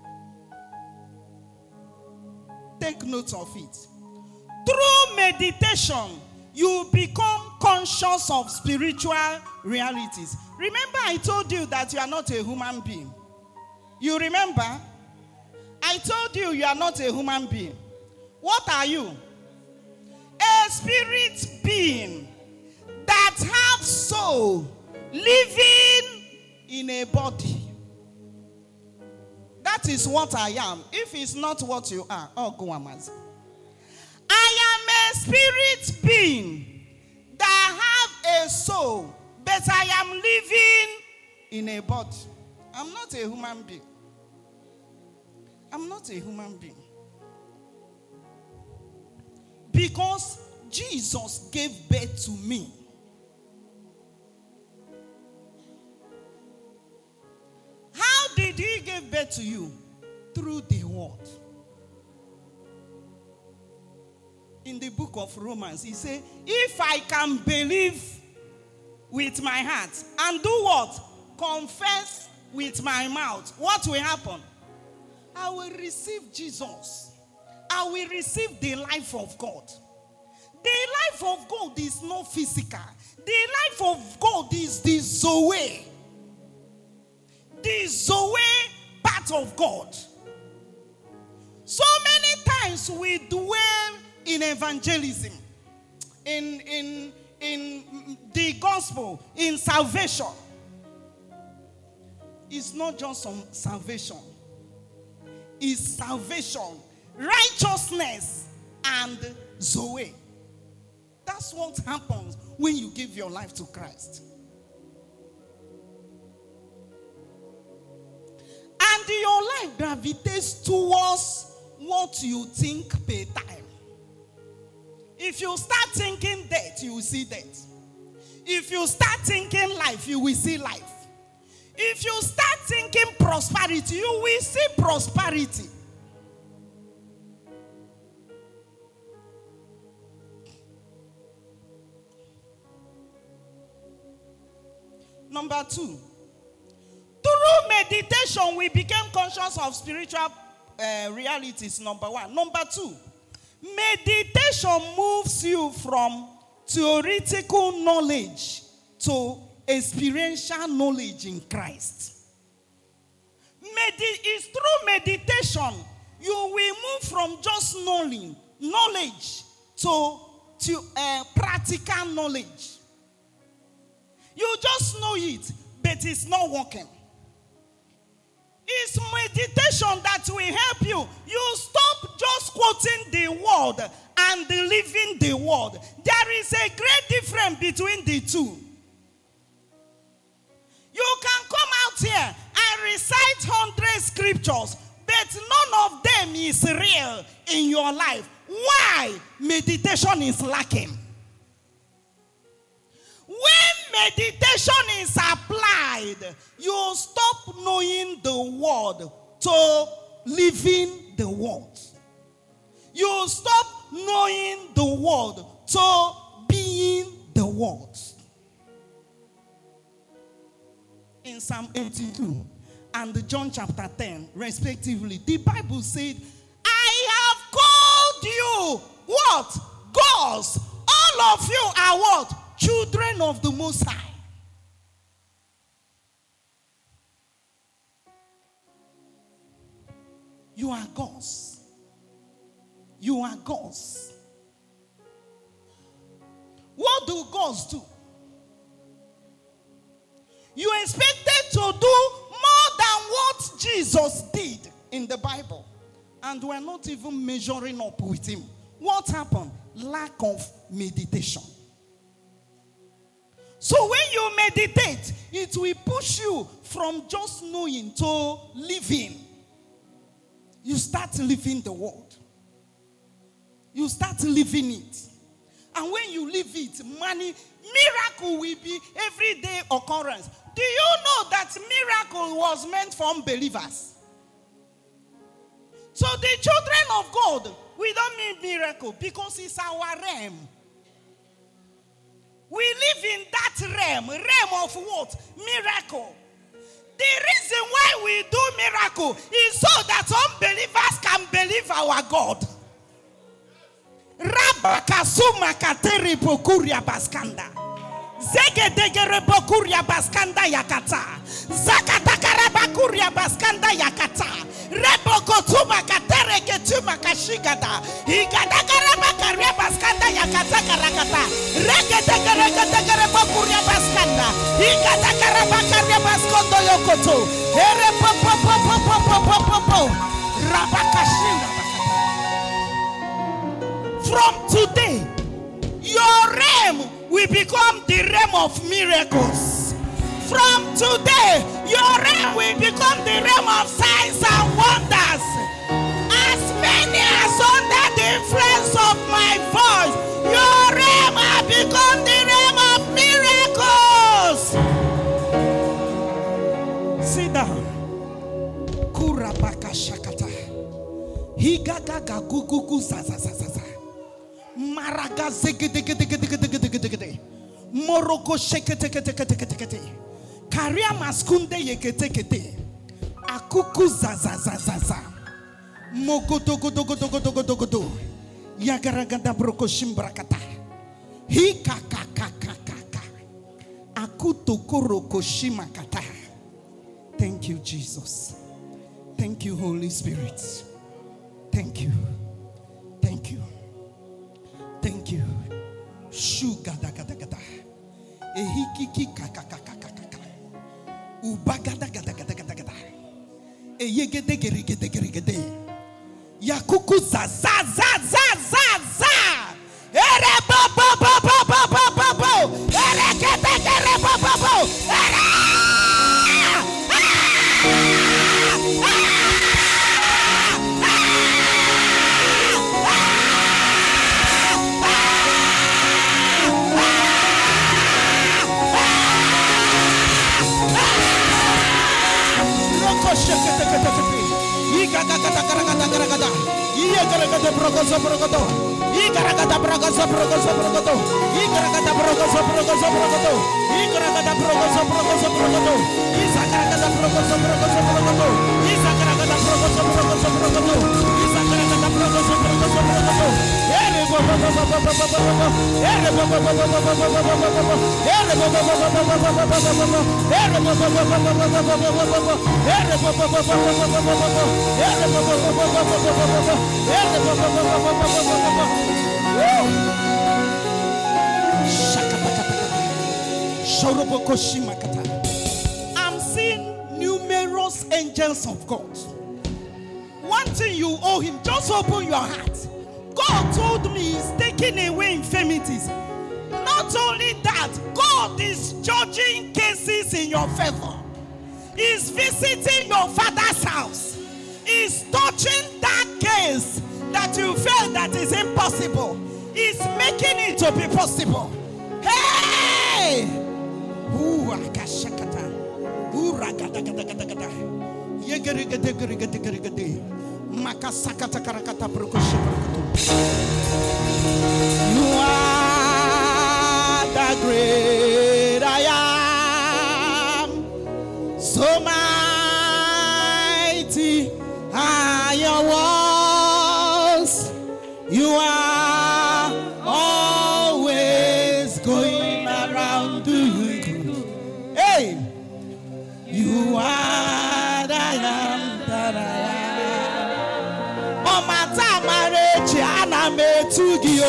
Take note of it. Through meditation, you become conscious of spiritual realities. Remember, I told you that you are not a human being. You remember? I told you you are not a human being. What are you? A spirit being that have soul living in a body. That is what I am. If it's not what you are, oh, go Amaz. I am a spirit being that have a soul, but I am living in a body. I'm not a human being. I'm not a human being. Because Jesus gave birth to me. How did he give birth to you? Through the word. In the book of Romans, he said, if I can believe with my heart and do what? Confess with my mouth. What will happen? I will receive Jesus. I will receive the life of God. The life of God is not physical. The life of God is the Zoe. The Zoe part of God. So many times we dwell in evangelism, in the gospel, in salvation. It's not just some salvation. It's salvation, righteousness, and Zoe. That's what happens when you give your life to Christ. And your life gravitates towards what you think per time. If you start thinking death, you will see death. If you start thinking life, you will see life. If you start thinking prosperity, you will see prosperity. Number 2, through meditation, we became conscious of spiritual realities. Number 1. Number 2, meditation moves you from theoretical knowledge to experiential knowledge in Christ. It's through meditation you will move from just knowledge to practical knowledge. You just know it, but it's not working. It's meditation that will help you. You stop just quoting the word and living the word. There is a great difference between the two. You can come out here and recite 100 scriptures, but none of them is real in your life. Why? Meditation is lacking. When meditation is applied, you stop knowing the word to living the word. You stop knowing the word to being the word. In Psalm 82 and John chapter 10, respectively, the Bible said, I have called you what? Gods. All of you are what? Children of the Most High. You are gods. You are gods. What do gods do? You expected to do more than what Jesus did in the Bible. And we're not even measuring up with him. What happened? Lack of meditation. So when you meditate, it will push you from just knowing to living. You start living the word. You start living it. And when you live it, miracle will be everyday occurrence. Do you know that miracle was meant for unbelievers? So the children of God, we don't need miracle because it's our realm. We live in that realm of what? Miracle. The reason why we do miracle is so that unbelievers can believe our God. Rabakasuma kateri pokuria baskanda. Zegedegere bokuria baskanda yakata. Zakatakara bakuria baskanda yakata. Rebokotuma katere ketuma kashigada. Igadagara bakaria baskanda yakata karakata. Regedegere bokuria baskanda. Igadagara bakaria baskondo yokoto. Ere popo. Rabakashina. From today, your realm will become the realm of miracles. From today, your realm will become the realm of signs and wonders. As many as under the influence of my voice, your realm will become the realm of miracles. Sit down. Kurabaka shakata. Higagaga gugugu zazazazaza. Maraga zegedegedegedegedegedegede. Moroko sheketeketeketekete. Karia maskunde yeketekete. Akuku zazazazaza. Mogodogodogodogodogodogodo. Yagaragada broko shimbrakata. Hikakakakakaka. Akutokoroko shimakata. Thank you, Jesus. Thank you, Holy Spirit. Thank you. Thank you. Thank you. Shugada gada gada. Ehikiki kakakakakaka. Ubagada gada gada gada gada. Eyegede gerigede gerigede. Yakuku za za za za za za. Ere bo bo bo bo bo bo bo bo. Ere kete kere bo bo bo. Ere. Yegaragada brogoso brogodo. Igaragada brogoso brogoso brogodo. Igaragada brogoso brogoso brogodo. Igaragada brogoso brogoso brogodo. Isagaragada brogoso brogoso brogodo. Isagaragada brogoso brogoso brogodo. Isagaragada brogoso brogoso brogodo. Ere bo bo bo bo bo bo bo bo. Ere bo bo bo bo bo bo bo bo bo. Ere bo bo bo bo bo bo bo bo bo. Ere bo bo bo bo bo bo bo bo bo. Ere bo bo bo bo bo bo bo bo. Ere bo bo bo bo bo bo bo bo. Ere bo bo bo bo bo bo bo bo. Ere bo bo bo bo bo bo bo bo. I'm seeing numerous angels of God. One thing you owe him, just open your heart. God told me he's taking away infirmities. Not only that, God is judging cases in your favor. He's visiting your father's house. He's touching that case that you felt that is impossible. He's making it to be possible. Hey! Ooh, akashakata. Ooh, ragadagadagadagada. Yegerigadegerigadegerigadegeri. Makasakata karakata brukushi brukutu. You are the great I am. So mighty are your walls. You are always going around doing good. Hey, you are the I am that I am. Oh, my time, my rich, and I made to give.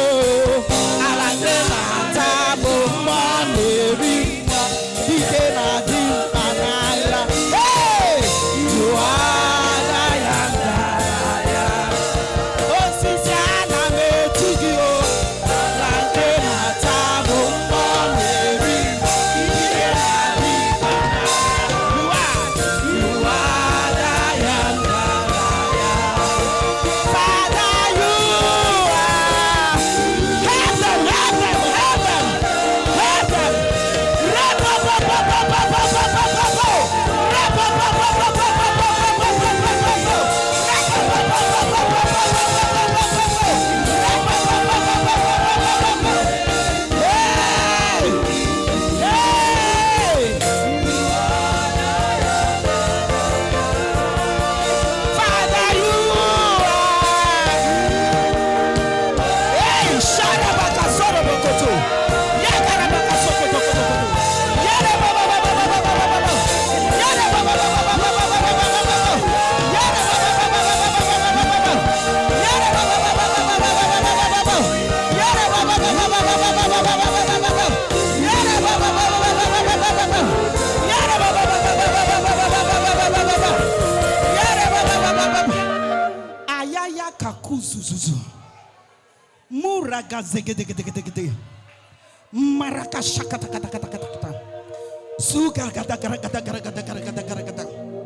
Muraga zegedegedegede. Maraka shakata kata kata kata kata. Suga gada gara gada gara gada gara gada gara gada.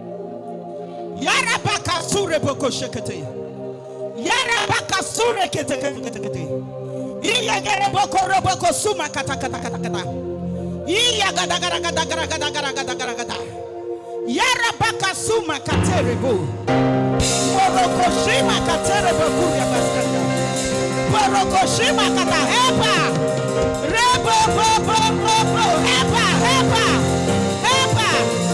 Yarabaka sure boko shekete. Yarabaka sure kete kete kete. Iya gere boko roboko suma kata kata kata kata. Iya gada gara gada gara gada gara gada gara gada. Yarabaka suma katerebo. Boroko shima katerebo kuya bastanda. Borokoshima kata hepa rebo bo bo bo bo hepa hepa hepa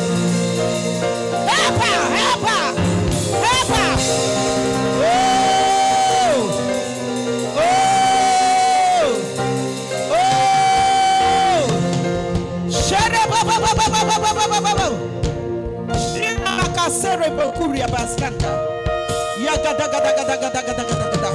hepa hepa hepa oh oh oh shere bo bo bo bo bo bo bo bo shina makasere bokuria baskanta yaga daga daga daga daga daga daga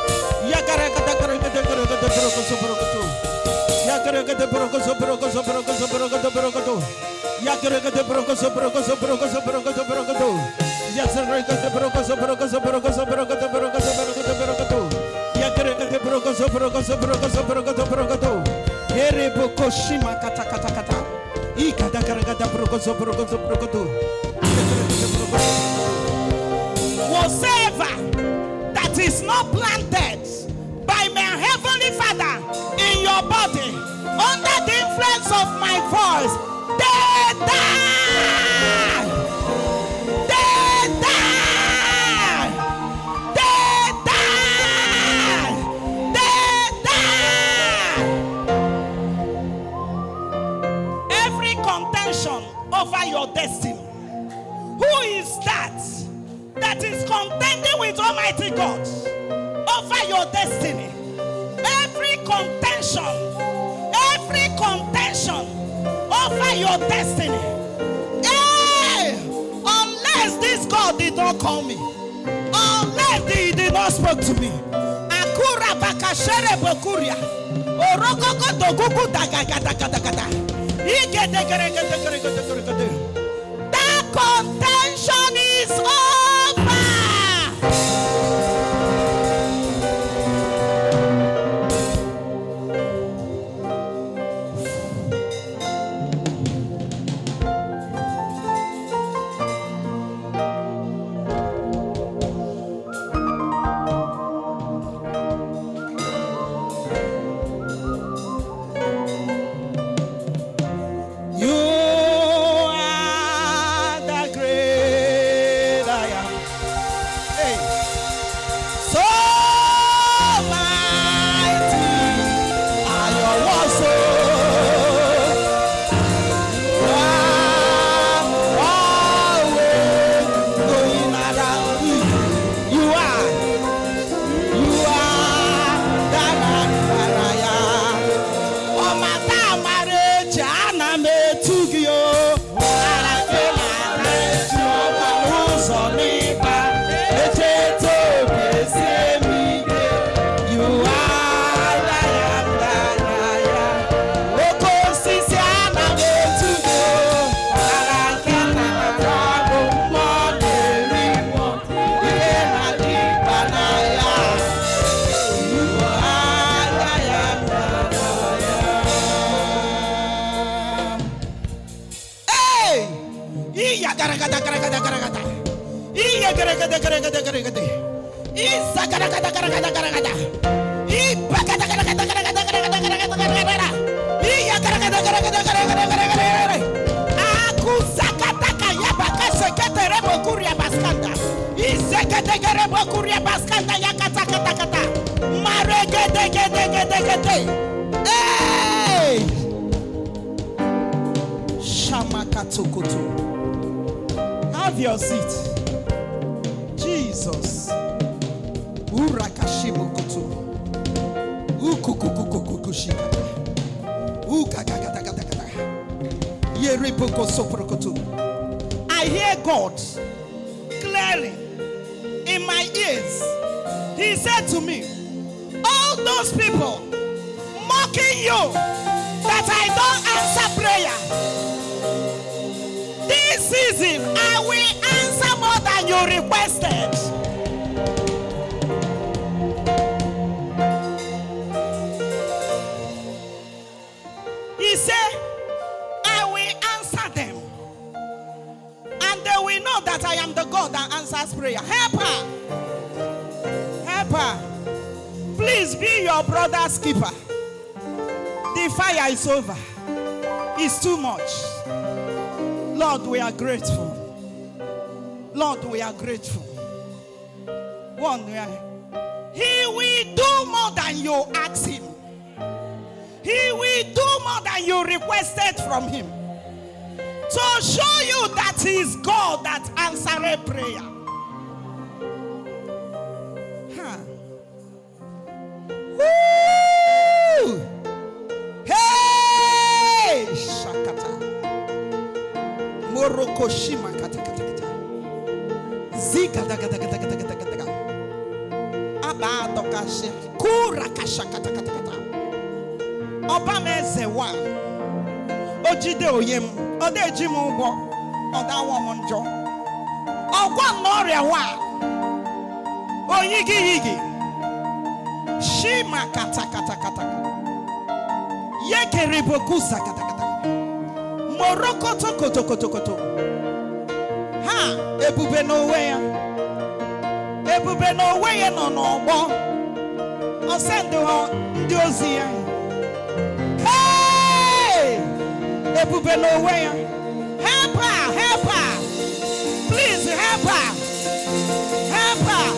whatever that is not planted by my heavenly Father in your body under the influence of my voice, they die. They die. They die. that is contending with Almighty God over your destiny, every contention over your destiny, unless this God did not call me, unless he did not speak to me, Akura bakashere bokuria, orokoko togugu dagagadagada, that contention is over. Have your seat. Jesus. Urakashimokoto. Ukukukukukukushikata. Ukakakatakatakata. Yeripoko soprokoto. I hear God clearly in my ears. He said to me, all those people mocking you that I don't answer prayer, this season I will answer more than you requested. He said, I will answer them, and they will know that I am the God that answers prayer. Help her. Help her. Please be your brother's keeper. The fire is over. It's too much. Lord, we are grateful. Lord, we are grateful. He will do more than you ask him. He will do more than you requested from him, to show you that he is God that answered prayer. Woo! Hey! Shakata. Morokoshima kata kata kata. Zika daga daga daga daga daga daga. Abado kashe. Kura kasha kata kata kata. Oba meze wa. Ojide oyem. Ode jimu ugo. Oda wa monjo. Ogwa noria wa. Oyigi yigi. Shima kata kata kata. Yekeribokusa kata kata. Moroko toko toko toko toko. Ha, ebube no way. Ebube no way no no bo. Osendo ndi ozi. Hey! Ebube no way. Help her, help her. Please help her. Help her.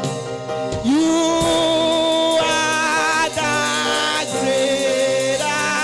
You are the great I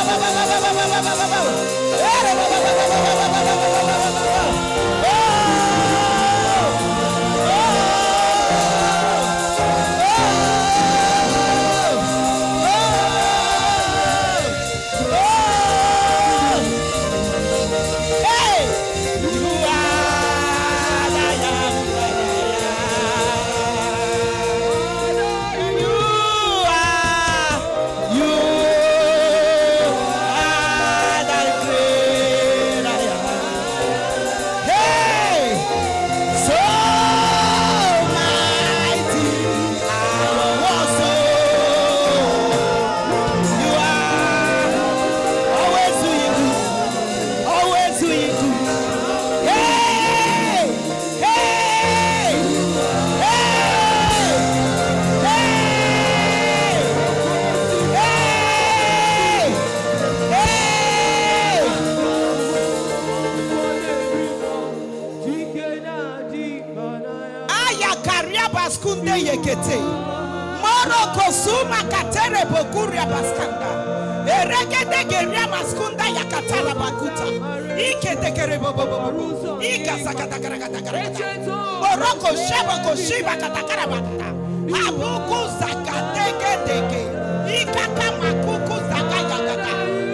Baskunde yekete. Moro kosuma katere bokuria baskanda. Eregede geria maskunda yakatala bakuta. Ikete kerebo bobo. Ika sakata karakata karakata. Boroko sheba koshiba katakara bakta. Abuku zakateke deke. Ikaka makuku zakayagata.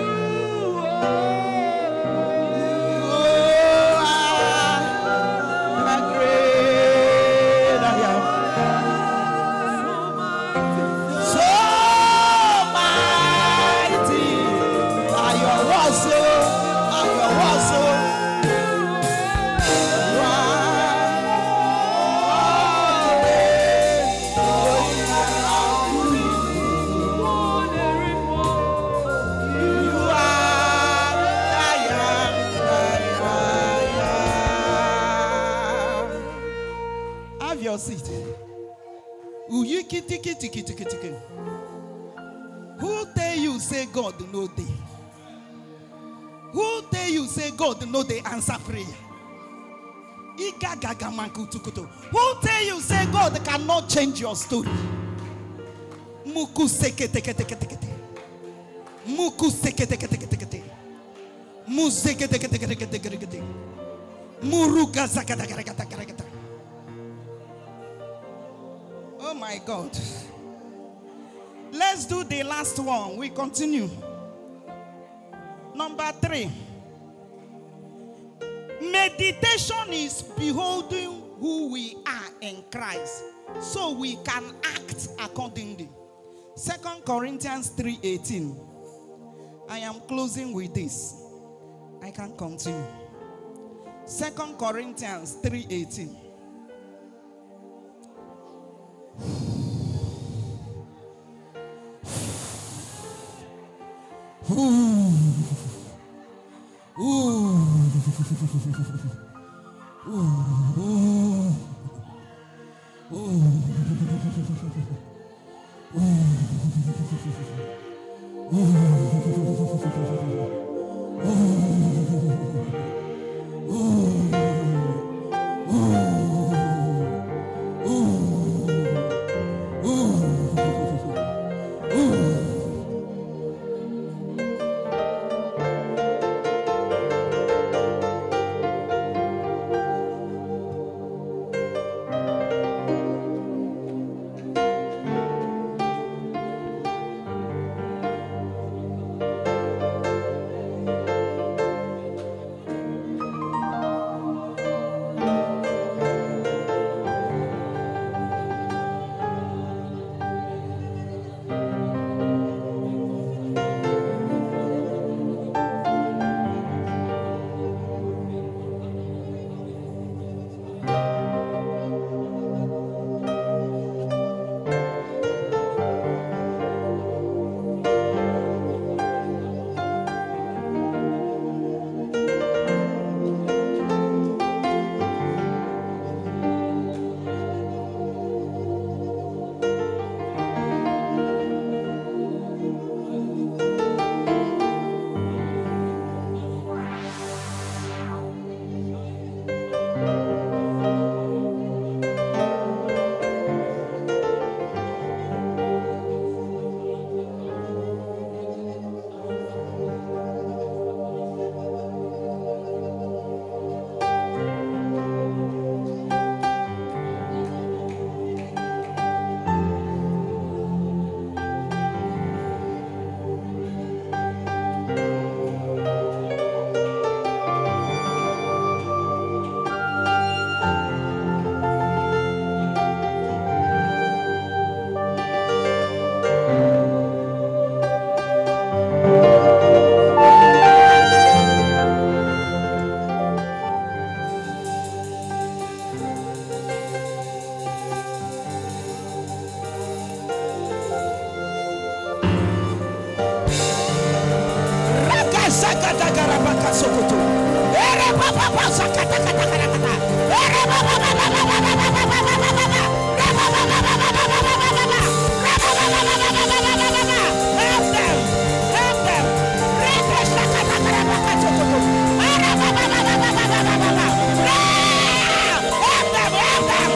Seat. Who tell you say God no day? Who tell you say God no day answer prayer? Who tell you say God cannot change your story? Muku sekete kete kete kete. Muku sekete kete kete kete. Musekete kete kete kete kete kete. Muruka zakata kata kata kata. Oh my God. Let's do the last one. We continue. Number 3. Meditation is beholding who we are in Christ, so we can act accordingly. 2 Corinthians 3:18. I am closing with this. I can continue. 2 Corinthians 3:18. sokoto. Ere papa pasa kata kata kata kata. Ere papa papa papa papa papa papa. Rapa papa papa papa papa papa. Rapa papa papa papa papa. Help them. Help them. Rete sakata kata kata sokoto. Ere papa papa papa papa papa. Help them. Help them.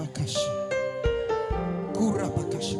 Kurabakashi. Kurabakashi.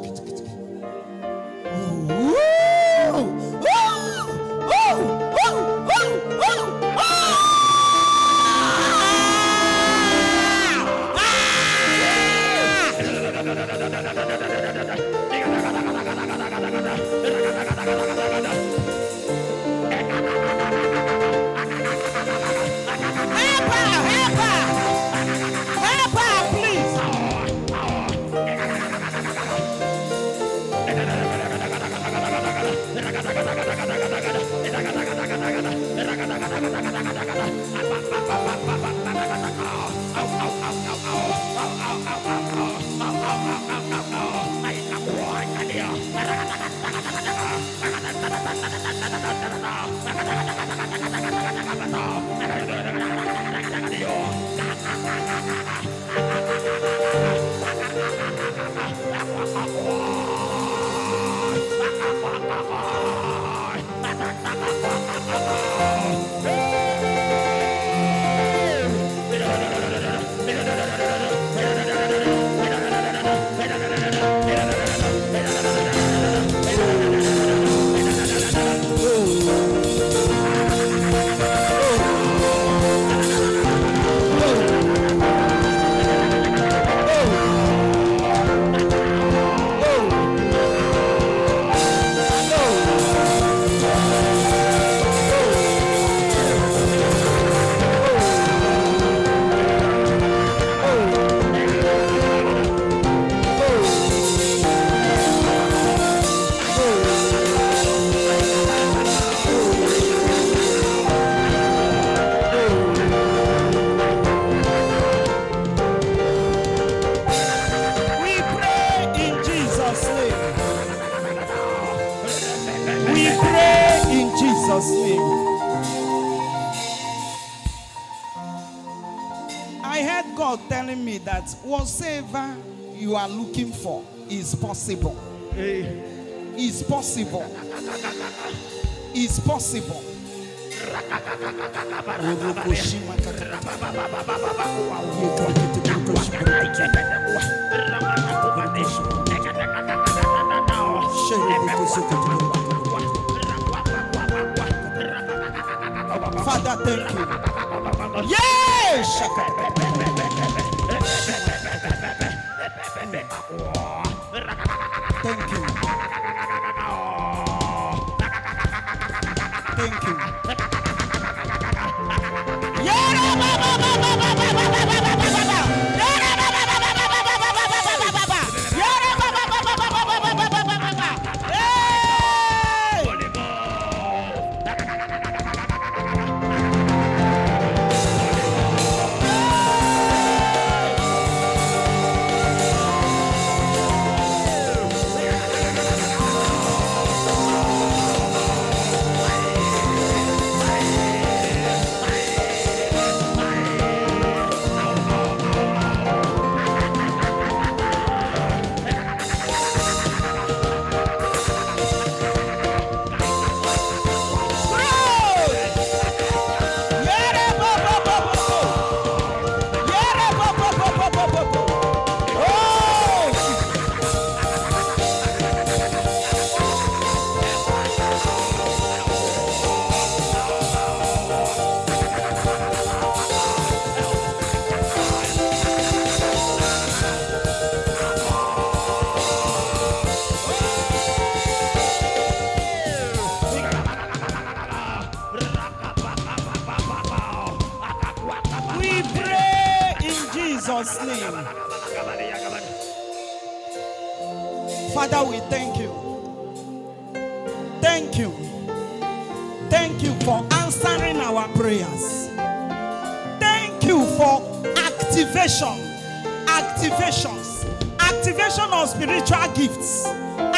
That whatever you are looking for is possible. Is possible. Is possible. Father, thank you. Yes! Thank you. Thank you. Jesus' name. Father, we thank you. Thank you. Thank you for answering our prayers. Thank you for activation. Activation of spiritual gifts.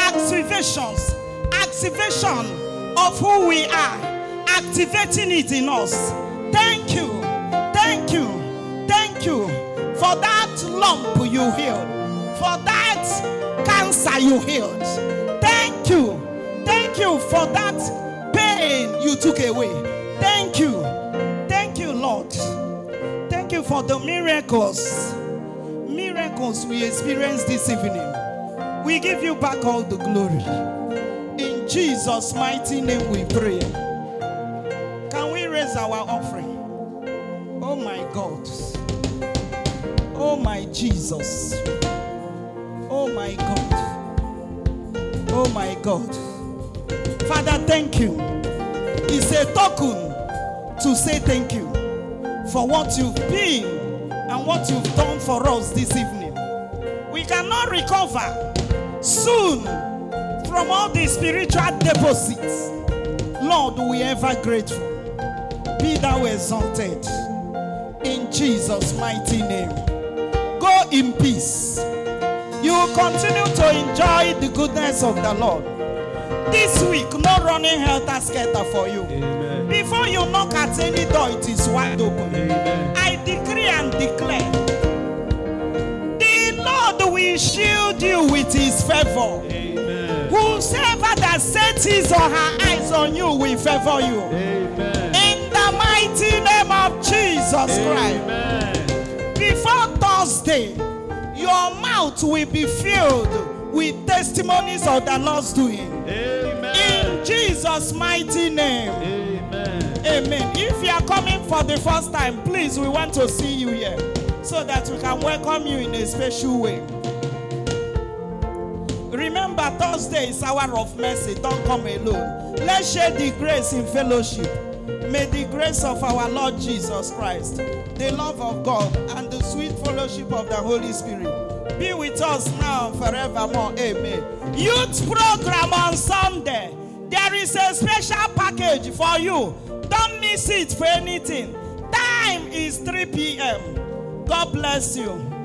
Activation of who we are. Activating it in us. Thank you. Thank you for that lump you healed. For that cancer you healed. Thank you for that pain you took away. Thank you, Lord. Thank you for the miracles miracles we experience this evening, we give you back all the glory. In Jesus' mighty name we pray. Can we raise our offering? Oh my God. Oh my Jesus. Oh my God. Oh my God. Father, thank you. It's a token to say thank you for what you've been and what you've done for us this evening. We cannot recover soon from all the spiritual deposits. Lord, we are ever grateful. Be thou exalted in Jesus' mighty name. Go in peace. You will continue to enjoy the goodness of the Lord. This week, no running helter-skelter for you. Amen. Before you knock at any door, it is wide open. Amen. I decree and declare, the Lord will shield you with his favor. Amen. Whosoever that sets his or her eyes on you will favor you. Amen. In the mighty name of Jesus Christ. Amen. Before Thursday, your mouth will be filled with testimonies of the Lord's doing. Amen. In Jesus' mighty name. Amen. Amen. If you are coming for the first time, please, we want to see you here so that we can welcome you in a special way. Remember, Thursday is hour of mercy. Don't come alone. Let's share the grace in fellowship. May the grace of our Lord Jesus Christ, the love of God, and the sweet fellowship of the Holy Spirit be with us now and forevermore. Amen. Youth program on Sunday. There is a special package for you. Don't miss it for anything. Time is 3 p.m. God bless you.